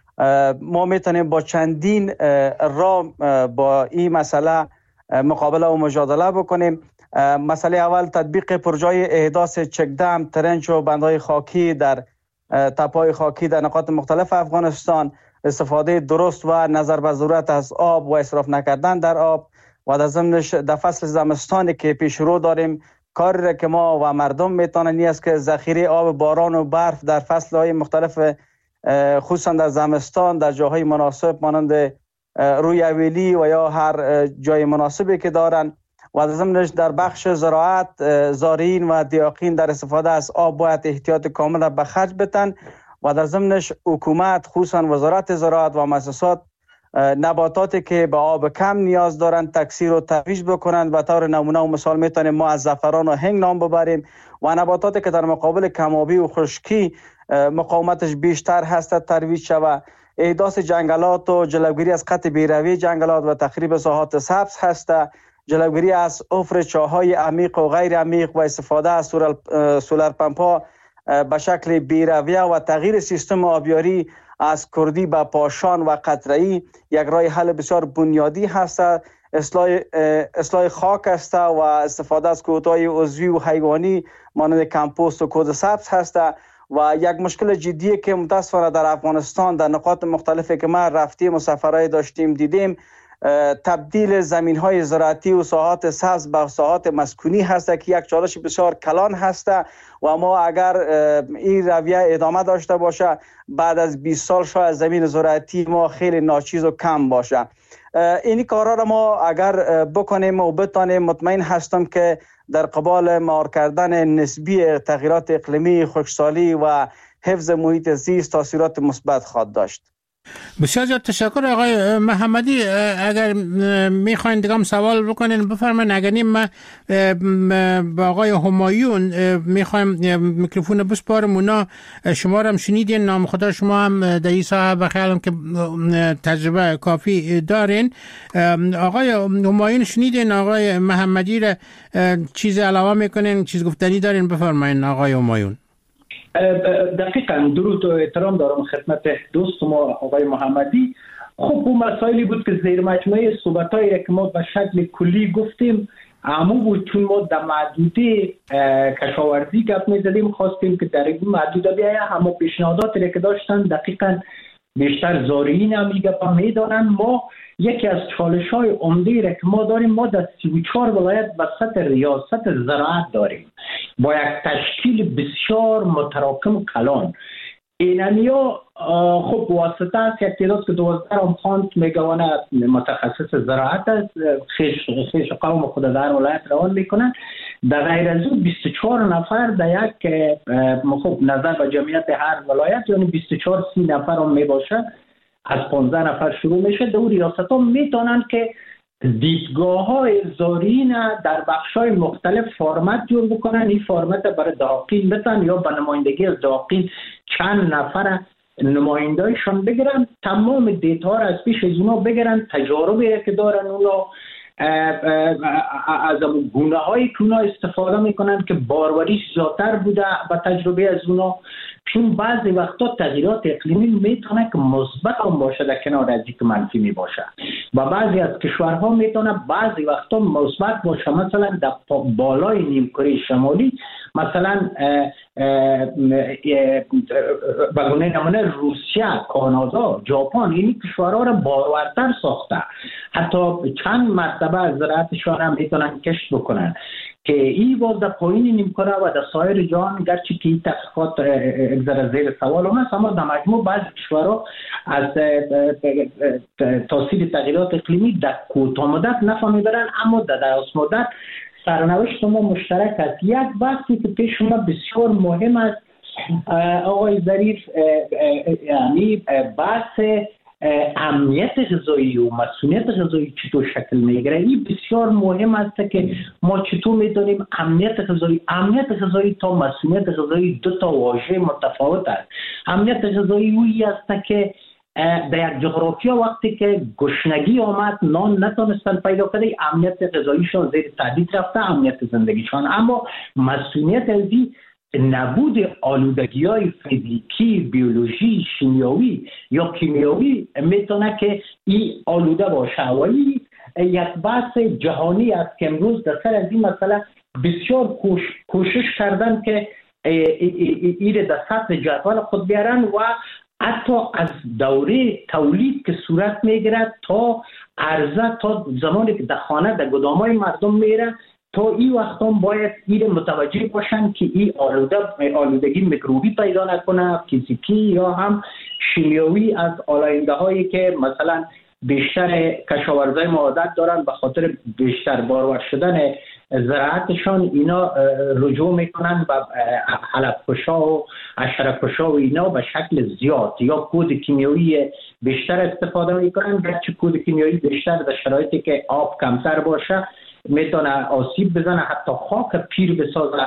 ما میتونیم با چندین راه با این مسئله مقابله و مجادله بکنیم. مسئله اول تطبیق پروژه احداث چکدم، ترنچ و بندهای خاکی در تپه‌های خاکی در نقاط مختلف افغانستان، استفاده درست و نظر به ضرورت از آب و اسراف نکردن در آب و در ضمنش در فصل زمستانی که پیش رو داریم کاری را که ما و مردم میتونن است که ذخیره آب باران و برف در فصل‌های مختلف خصوصا در زمستان در جاهای مناسب مانند روی اویلی و یا هر جای مناسبی که دارن و در ضمنش در بخش زراعت زارعین و دیاقین در استفاده از آب باید احتیاط کامل را به خرج بدن و در ضمنش حکومت خصوصا وزارت زراعت و مؤسسات نباتاتی که به آب کم نیاز دارند تکثیر و ترویج بکنند. و طور نمونه و مثال میتونیم ما از زعفران و هنگ نام ببریم و نباتاتی که در مقابل کمابی و خشکی مقاومتش بیشتر هست ترویج شود. احداث جنگلات و جلوگیری از قطع بیروی جنگلات و تخریب ساحات سبز هست. جلوگیری از حفر چاهای عمیق و غیر عمیق و استفاده از سولر پمپ‌ها به شکل بیرویه و تغییر سیستم آبیاری از کردی به پاشان و قطره‌ای یک راه حل بسیار بنیادی هست. اصلاح اصلاح خاک است و استفاده از کودهای عضوی و حیوانی مانند کمپوست و کود سبز هست. و یک مشکل جدی که متاسفانه در افغانستان در نقاط مختلفی که ما رفتیم و سفرهای داشتیم دیدیم تبدیل زمین‌های زراعتی و ساحات سبز به ساحات مسکونی هست که یک چالش بسیار کلان هست و ما اگر این رویه ادامه داشته باشه بعد از بیست سال شاید زمین زراعتی ما خیلی ناچیز و کم باشه. این کارا را ما اگر بکنیم و بتانیم مطمئن هستم که در قبال مهار کردن نسبی تغییرات اقلیمی، خشکسالی و حفظ محیط زیست تاثیرات مثبت خواهد داشت. بسیار زیاد تشکر آقای محمدی. اگر میخواین دیگه هم سوال بکنین بفرمایید، اگر نیم من با آقای همایون میخوایم میکروفون بسپارم. اونا شما رو هم شنیدین، نام خدا شما هم در این ساحه بخیالم که تجربه کافی دارین. آقای همایون شنیدین آقای محمدی رو چیز علاوه میکنین، چیز گفتنی دارین؟ بفرمایید آقای همایون. دقیقاً درود و احترام دارم خدمت دوست ما آقای محمدی. خب اون مسائلی بود که زیر مجموعه صحبت‌های که ما به شکل کلی گفتیم عمو بود، چون ما در محدوده کشاورزی گپ می‌زدیم، خواستیم که در این محدوده بیاید همه پیشنهاداتی که داشتن دقیقاً بیشتر زارعین هم این گپ میدانن. ما یکی از چالش‌های عمده را که ما داریم، ما در سی و چهار ولایت وسط ریاست زراعت داریم با یک تشکیل بسیار متراکم کلان. اینانیا خب واسطه است یک تعداد که دوازده هم خواند میگوانه متخصص زراعت است، خیش خیش قوم خود در ولایت روان میکنن. در غیر از اون بیست و چهار نفر در یک خب نظر به جمعیت هر ولایت یعنی بیست و چهار سی نفر هم میباشه، از پانزده نفر شروع میشه. در اون ریاست ها میتونن که دیدگاه های زارعین در بخش های مختلف فرمت جور بکنن. این فرمت برای داقین بتن یا به نمایندگی از داقین چند نفر نمایندهایشان بگیرن، تمام دیتا را از پیش از اونا بگیرن، تجاربی که دارن اونا از گونه هایی که اونا استفاده میکنن که باروریش زیادتر بوده و تجربه از اونا. چون بعضی وقتا تغییرات اقلیمی میتونه که مثبت هم باشه در کنار از اینکه منفی می باشه و بعضی از کشورها میتونه بعضی وقتا مثبت باشه. مثلا در بالای نیمکره شمالی مثلا بگونه نمونه روسیه، کانادا، ژاپن این کشورها را بارورتر ساخته، حتی چند مرتبه از زراعتشان هم میتونن کشت بکنن که این باز در پایین نیمکره و در سایر جهان گرچه که این تحقیقات اگذار زیر سوال هم هست، اما در مجموع بعضی کشورها از تاثیر تغییرات اقلیمی در کوتاه مدت نفع میبرن، اما در دراز مدت سرنوشت ما مشترک است. یک بحثی که پیش ما بسیار مهم است آقای ظریف، یعنی بحث امنیت غذایی و مسئولیت غذایی چطور شکل میگیره. این بسیار مهم است که ما چطور میدونیم امنیت غذایی امنیت غذایی تا مسئولیت غذایی دو تا واژه متفاوت است. امنیت غذایی اویی است که در یک جغرافیا وقتی که گشنگی آمد نان نتونستن پیدا کنه، امنیت غذاییشان زیر تهدید رفته، امنیت زندگیشان. اما مسئولیت ازی نبود آلودگی های فیزیکی، بیولوژی، شیمیایی یا کیمیایی میتونه که این آلوده باشه. ولی یک بحث جهانی است که امروز در سر از این مسئله بسیار کوش، کوشش کردن که این در سطح جدول خود بیارن و حتی از دوره تولید که صورت میگیرد تا عرضه، تا زمانی که در خانه در گدامای مردم میره، تا این وقت هم باید این متوجه باشن که این آلوده آلودگی میکروبی پیدا نکنه، فیزیکی یا هم شیمیایی از آلاینده هایی که مثلا بیشتر کشاورزای ما عادت دارن به خاطر بیشتر بارور شدن زراعتشان اینا رجوع میکنن به حلب کشا و حشره کشا و اینا به شکل زیاد، یا کود کیمیایی بیشتر استفاده میکنن. گرچه کود کیمیایی بیشتر در شرایطی که آب کمتر باشه میتونه آسیب بزنه، حتی خاک پیر بسازه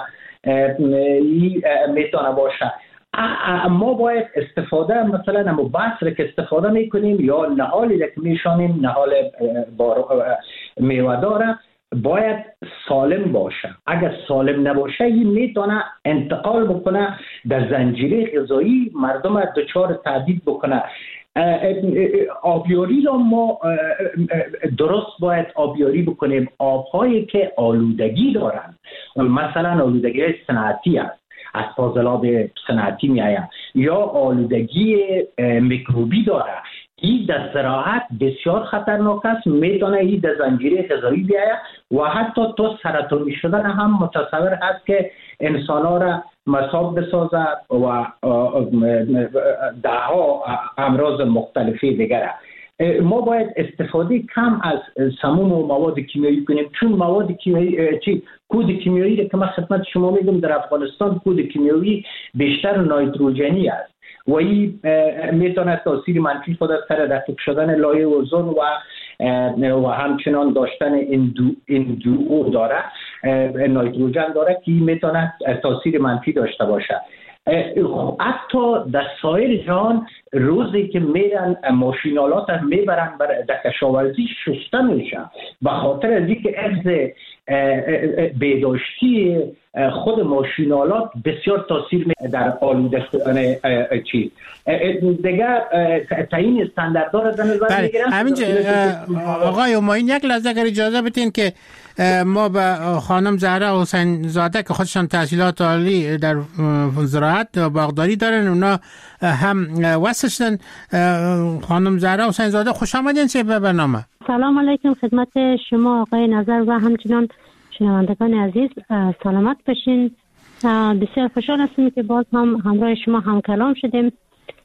میتونه باشه. ما باید استفاده مثلا اما بحث که استفاده میکنیم یا نهالی که میشانیم نهال میوه داره باید سالم باشه. اگر سالم نباشه این میتونه انتقال بکنه در زنجیره غذایی، مردم را دچار تهدید بکنه. آبیاری را ما درست باید آبیاری بکنیم. آبهایی که آلودگی دارن، مثلا آلودگی صنعتی است، از فاضلاب صنعتی می آید، یا آلودگی میکروبی داره، این در زراعت بسیار خطرناک است، میتونه این در زنجیره غذایی بیاید و حتی تو سرطانی شدن هم متصور هست که انسان ها را مصاب بسازد و ده ها امراض مختلفی دیگر. ما باید استفاده کم از سموم و مواد کیمیایی کنیم، چون مواد کیمیایی چی کود کیمیایی که من خدمت شما میگم در افغانستان کود کیمیایی بیشتر نایتروژنی است و این میتونه تاثیر منفی خود از سر دفق شدن لایه اوزون و و همچنان داشتن اندو اندو داره، نایتروژن داره که میتونه تاثیر منفی داشته باشه. حتی در سایر جهان روزی که میرن ماشینالات میبرن در کشاورزی شسته میشه به خاطر از اینکه عرض بیداشتی خود ماشینالات بسیار تاثیر می در آلوده شدن چیز دیگر تعیین استانداردها را در نظر میگیرن. همینجا آقای همایون یک لحظه اگر اجازه بدین که ما به خانم زهرا حسین زاده که خودشان تحصیلات عالی در زراعت و باغداری دارن، اونا هم وصل شدن. خانم زهرا حسین زاده خوش آمدین به برنامه. سلام علیکم خدمت شما آقای نظر و همچنان شنوندگان عزیز، سلامت باشین. بسیار خوشحال هستیم که باز هم همراه شما هم کلام شدیم.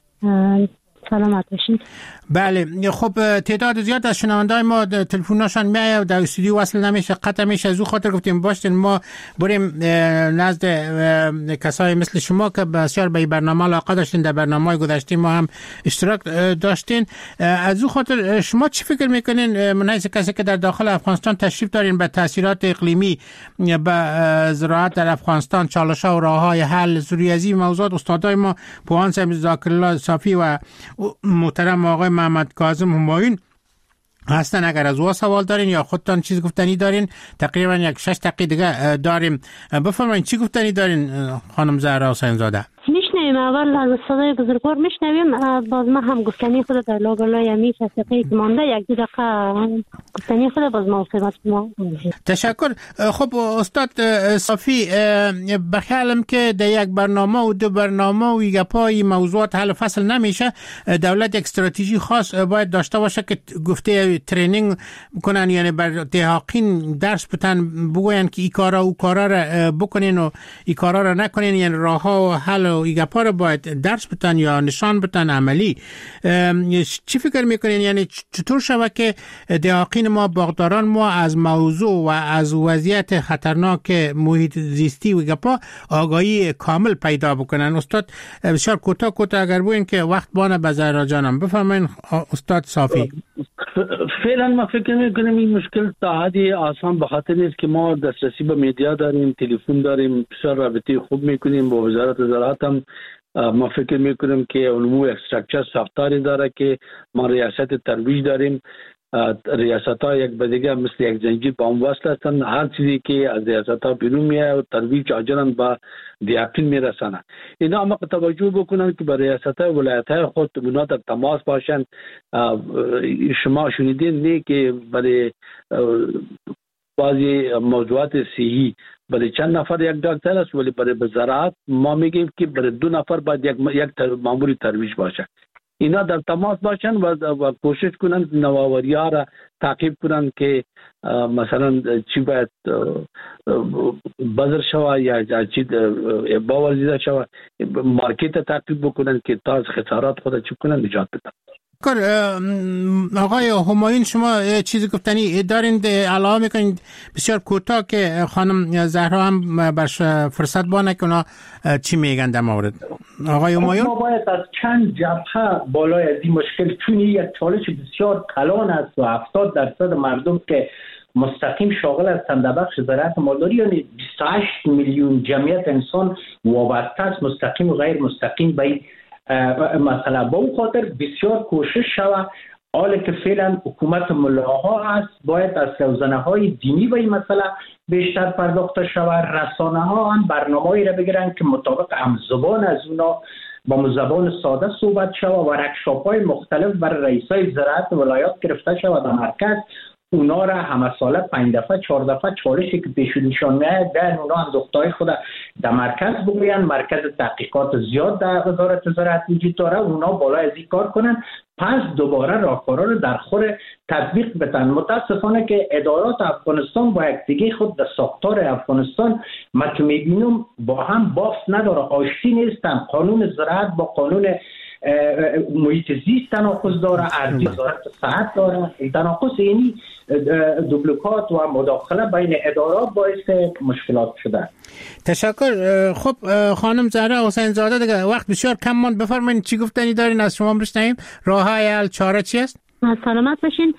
سلامت باشین. بله، خب تعداد زیاد از شنونده‌های ما تلفن‌هاشون میاد در استودیو وصل نمیشه، قطع میشه. از اون خاطر گفتیم باشین ما بریم نزد کسایی مثل شما که بسیار به برنامه علاقه داشتین، در برنامه‌های گذشته ما هم اشتراک داشتین. از اون خاطر شما چی فکر میکنین من حیث کسی که در داخل افغانستان تشریف دارین به تاثیرات اقلیمی به زراعت در افغانستان، چالش‌ها و راه‌های حل سوری از این موضوعات؟ استادای ما پوهان صاحب ذاکرالله صافی و محترم آقای محمد کاظم همایون هستن. اگر از او سوال دارین یا خودتان چیز گفتنی دارین، تقریبا یک شش دقیقه دیگه داریم، بفرمایید چی گفتنی دارین خانم زهرا حسین زاده؟ میشنویم اول از صدای بزرگوار میشنویم، باز ما هم گفتنی خود در لاگلای امی شش دقیقه که مانده یک دو دقیقه گفتنی خود باز ما خدمت شما. تشکر. خب استاد صافی، بخیالم که در یک برنامه و دو برنامه و یک پای موضوعات حل فصل نمیشه. دولت یک استراتژی خاص باید داشته باشه که گفته ترینینگ کنن، یعنی بر دهاقین درس بتن، بگوین که این کارا و کارا را بکنین و این کارا را نکنین، یعنی راه ها و حل و ایگپا ها رو باید درس بتن یا نشان بتن عملی. چی فکر میکنین؟ یعنی چطور شود که دهاقین ما، باغداران ما از موضوع و از وضعیت خطرناک محیط زیستی و گپا آگاهی کامل پیدا بکنن؟ استاد بسیار کوتاه کوتاه اگر بوین که وقت بانه به زهرا جانم بفرمایین استاد صافی. فعلا ما فکر میکنیم این مشکل تا حدی آسان به خاطر نیست که ما دسترسی به میدیا داریم، تلفن داریم، بسیار رابطه خوب میکنیم با وزارت زراعت. هم ما فکر میکنیم که علومو اکستراکچر ساختاری داره که ما ریاست ترویج داریم. ریاست ها یک به دیگه مثل یک زنجیر با هم وصل هستند. هر چیزی که از ریاست ها بیرون میاد و ترویج عاجلا با دیاقین میرسانه. اینا اما توجه بکنن که با ریاست های ولایت های خود اونا در تماس باشن. شما شنیدین نه که برای بعضی موضوعات صحی برای چند نفر یک دکتر است، ولی برای زراعت ما میگیم که برای دو نفر باید یک یک مامور ترویج باشه. اینا در تماس باشن و, و کوشش کنن نوآوری ها را تعقیب کنن که مثلا چی باید بذر شوه یا چی باورزیده شوه، مارکت تعقیب بکنن که تا از خسارات خود چی کنن نجات بدن. آقای همایون شما چیزی گفتنی دارین علاوه میکنید بسیار کوتاه که خانم زهرا هم برش فرصت بانه که اونا چی میگن در مورد؟ آقای همایون ما باید از چند جبهه بالای از این مشکل، چون یک چالش بسیار کلان است و هفتاد درصد مردم که مستقیم شاغل هستند در بخش زراعت مالداری، یعنی بیست و هشت میلیون جمعیت انسان وابسته است مستقیم و غیر مستقیم به این مثلا. با اون خاطر بسیار کوشش شود. حالا که فعلا حکومت ملاها است باید از روزنه های دینی به این مسئله بیشتر پرداخته شود. رسانه ها هم برنامه‌ای را بگیرن که مطابق همزبان از اونا با زبان ساده صحبت شود و ورکشاپ های مختلف برای رئیسای زراعت ولایات گرفته شود در مرکز. اونا را همه ساله پنج دفعه چهار دفعه چالشی که پیشونیشان میاد در اونا اندوختای خود در مرکز بگوین. مرکز تحقیقات زیاد در وزارت زراعت وجود داره، اونا بالای از این کار کنن، پس دوباره راهکارا رو در خور تطبیق بدن. متاسفانه که ادارات افغانستان با یکدیگه خود در ساختار افغانستان ما که میبینم با هم بافت نداره، آشتی نیستن. قانون زراعت با قانون محیط زیست تناقض داره، ارزی وزارت صحت داره تناقض. یعنی دوبلیکات و مداخله بین ادارات باعث مشکلات شده. تشکر. خب خانم زهرا حسین زاده دیگه وقت بسیار کم ماند، بفرمایید چی گفتنی دارین از شما بشنویم؟ راه‌های حل چاره چی است؟ سلامت باشین.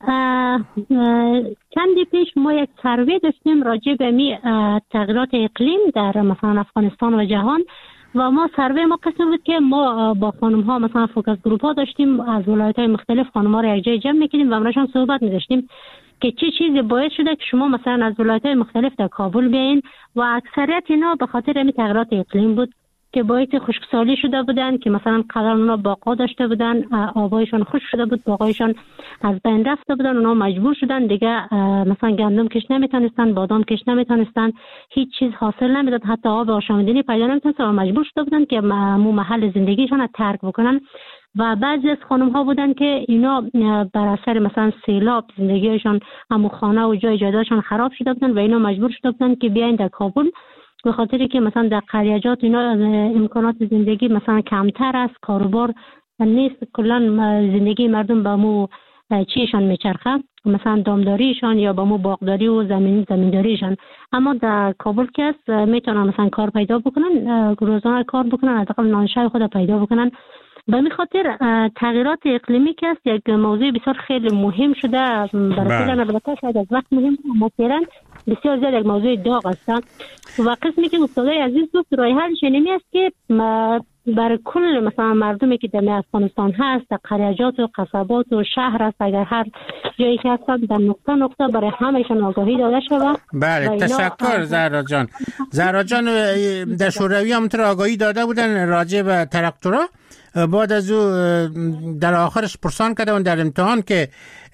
چندی پیش ما یک سروی داشتیم راجع به می تغییرات اقلیم در مثلا افغانستان و جهان و ما سروی ما قسم بود که ما با خانم ها مثلا فوکس گروپ ها داشتیم از ولایت های مختلف خانم ها را یک جای جمع میکنیم و امرشان صحبت میداشتیم که چه چیزی باعث شده که شما مثلا از ولایت های مختلف در کابل بیاین و اکثریت اینا به خاطر همین تغییرات اقلیم بود که باعث خشکسالی شده بودن که مثلا قدر اونا باغا داشته بودن، آبایشان خشک شده بود، باغایشان از بین رفته بودن، اونا مجبور شدن دیگه مثلا گندم کش نمیتونستن، بادام کش نمیتونستن، هیچ چیز حاصل نمیداد، حتی آب آشامیدنی پیدا نمیتونستن و مجبور شده بودن که مو محل زندگیشان رو ترک بکنن. و بعضی از خانم ها بودن که اینا بر اثر مثلا سیلاب زندگیشان همو خانه و جای جداشان خراب شده بودن و اینا مجبور شده بودن که بیاین در کابل، به خاطری که مثلا در قریجات اینا امکانات زندگی مثلا کمتر است، کاروبار نیست، کلا زندگی مردم با مو چیشان میچرخه، مثلا دامداریشان یا با مو باغداری و زمین زمینداریشان. اما در کابل که است میتونن مثلا کار پیدا بکنن، روزانه کار بکنن، حداقل نانشای خود پیدا بکنن. به این خاطر تغییرات اقلیمی که است یک موضوع بسیار خیلی مهم شده برای فعلا، البته شاید از وقت مهم اما فعلا بسیار زیاد یک موضوع داغ است و قسمی که استادای عزیز گفت راه حلش اینمی است که برای کل مثلا مردمی که در افغانستان هست، در قریجات و قصبات و شهر است، اگر هر جایی که هستن در نقطه نقطه برای همهشان آگاهی داده شود. بله تشکر زهرا جان. زهرا جان در شوروی همونطور آگاهی داده بودن راجع به تراکتورها، بعد از او در آخرش پرسان کردن در امتحان که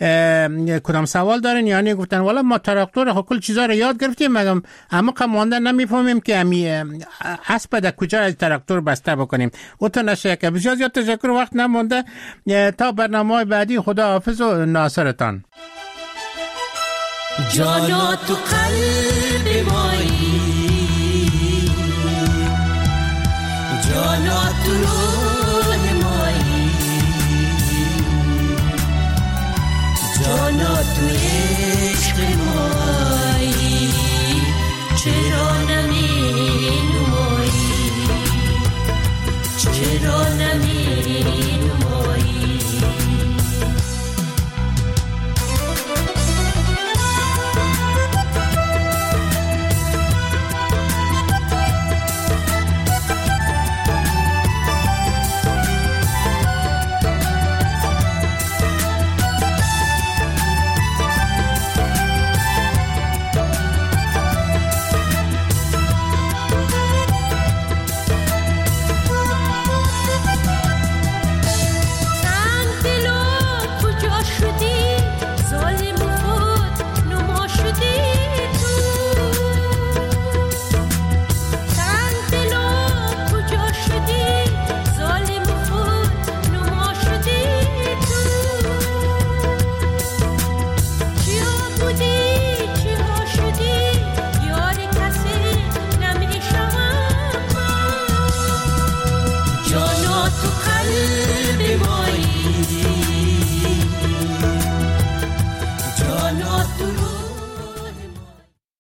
کدام سوال دارین، یعنی گفتن والا ما تراکتور خب کل چیزا رو یاد گرفتیم مگم اما کمانده نمیفهمیم که امی اسب در کجا از تراکتور بسته بکنیم. او تو نشه که بسیار زیاد تشکر، وقت نمونده تا برنامه بعدی. خدا حافظ و ناصرتان. جانا تو قلب مایی، جانا تو راه مایی، جانا تو عشق مایی، چرا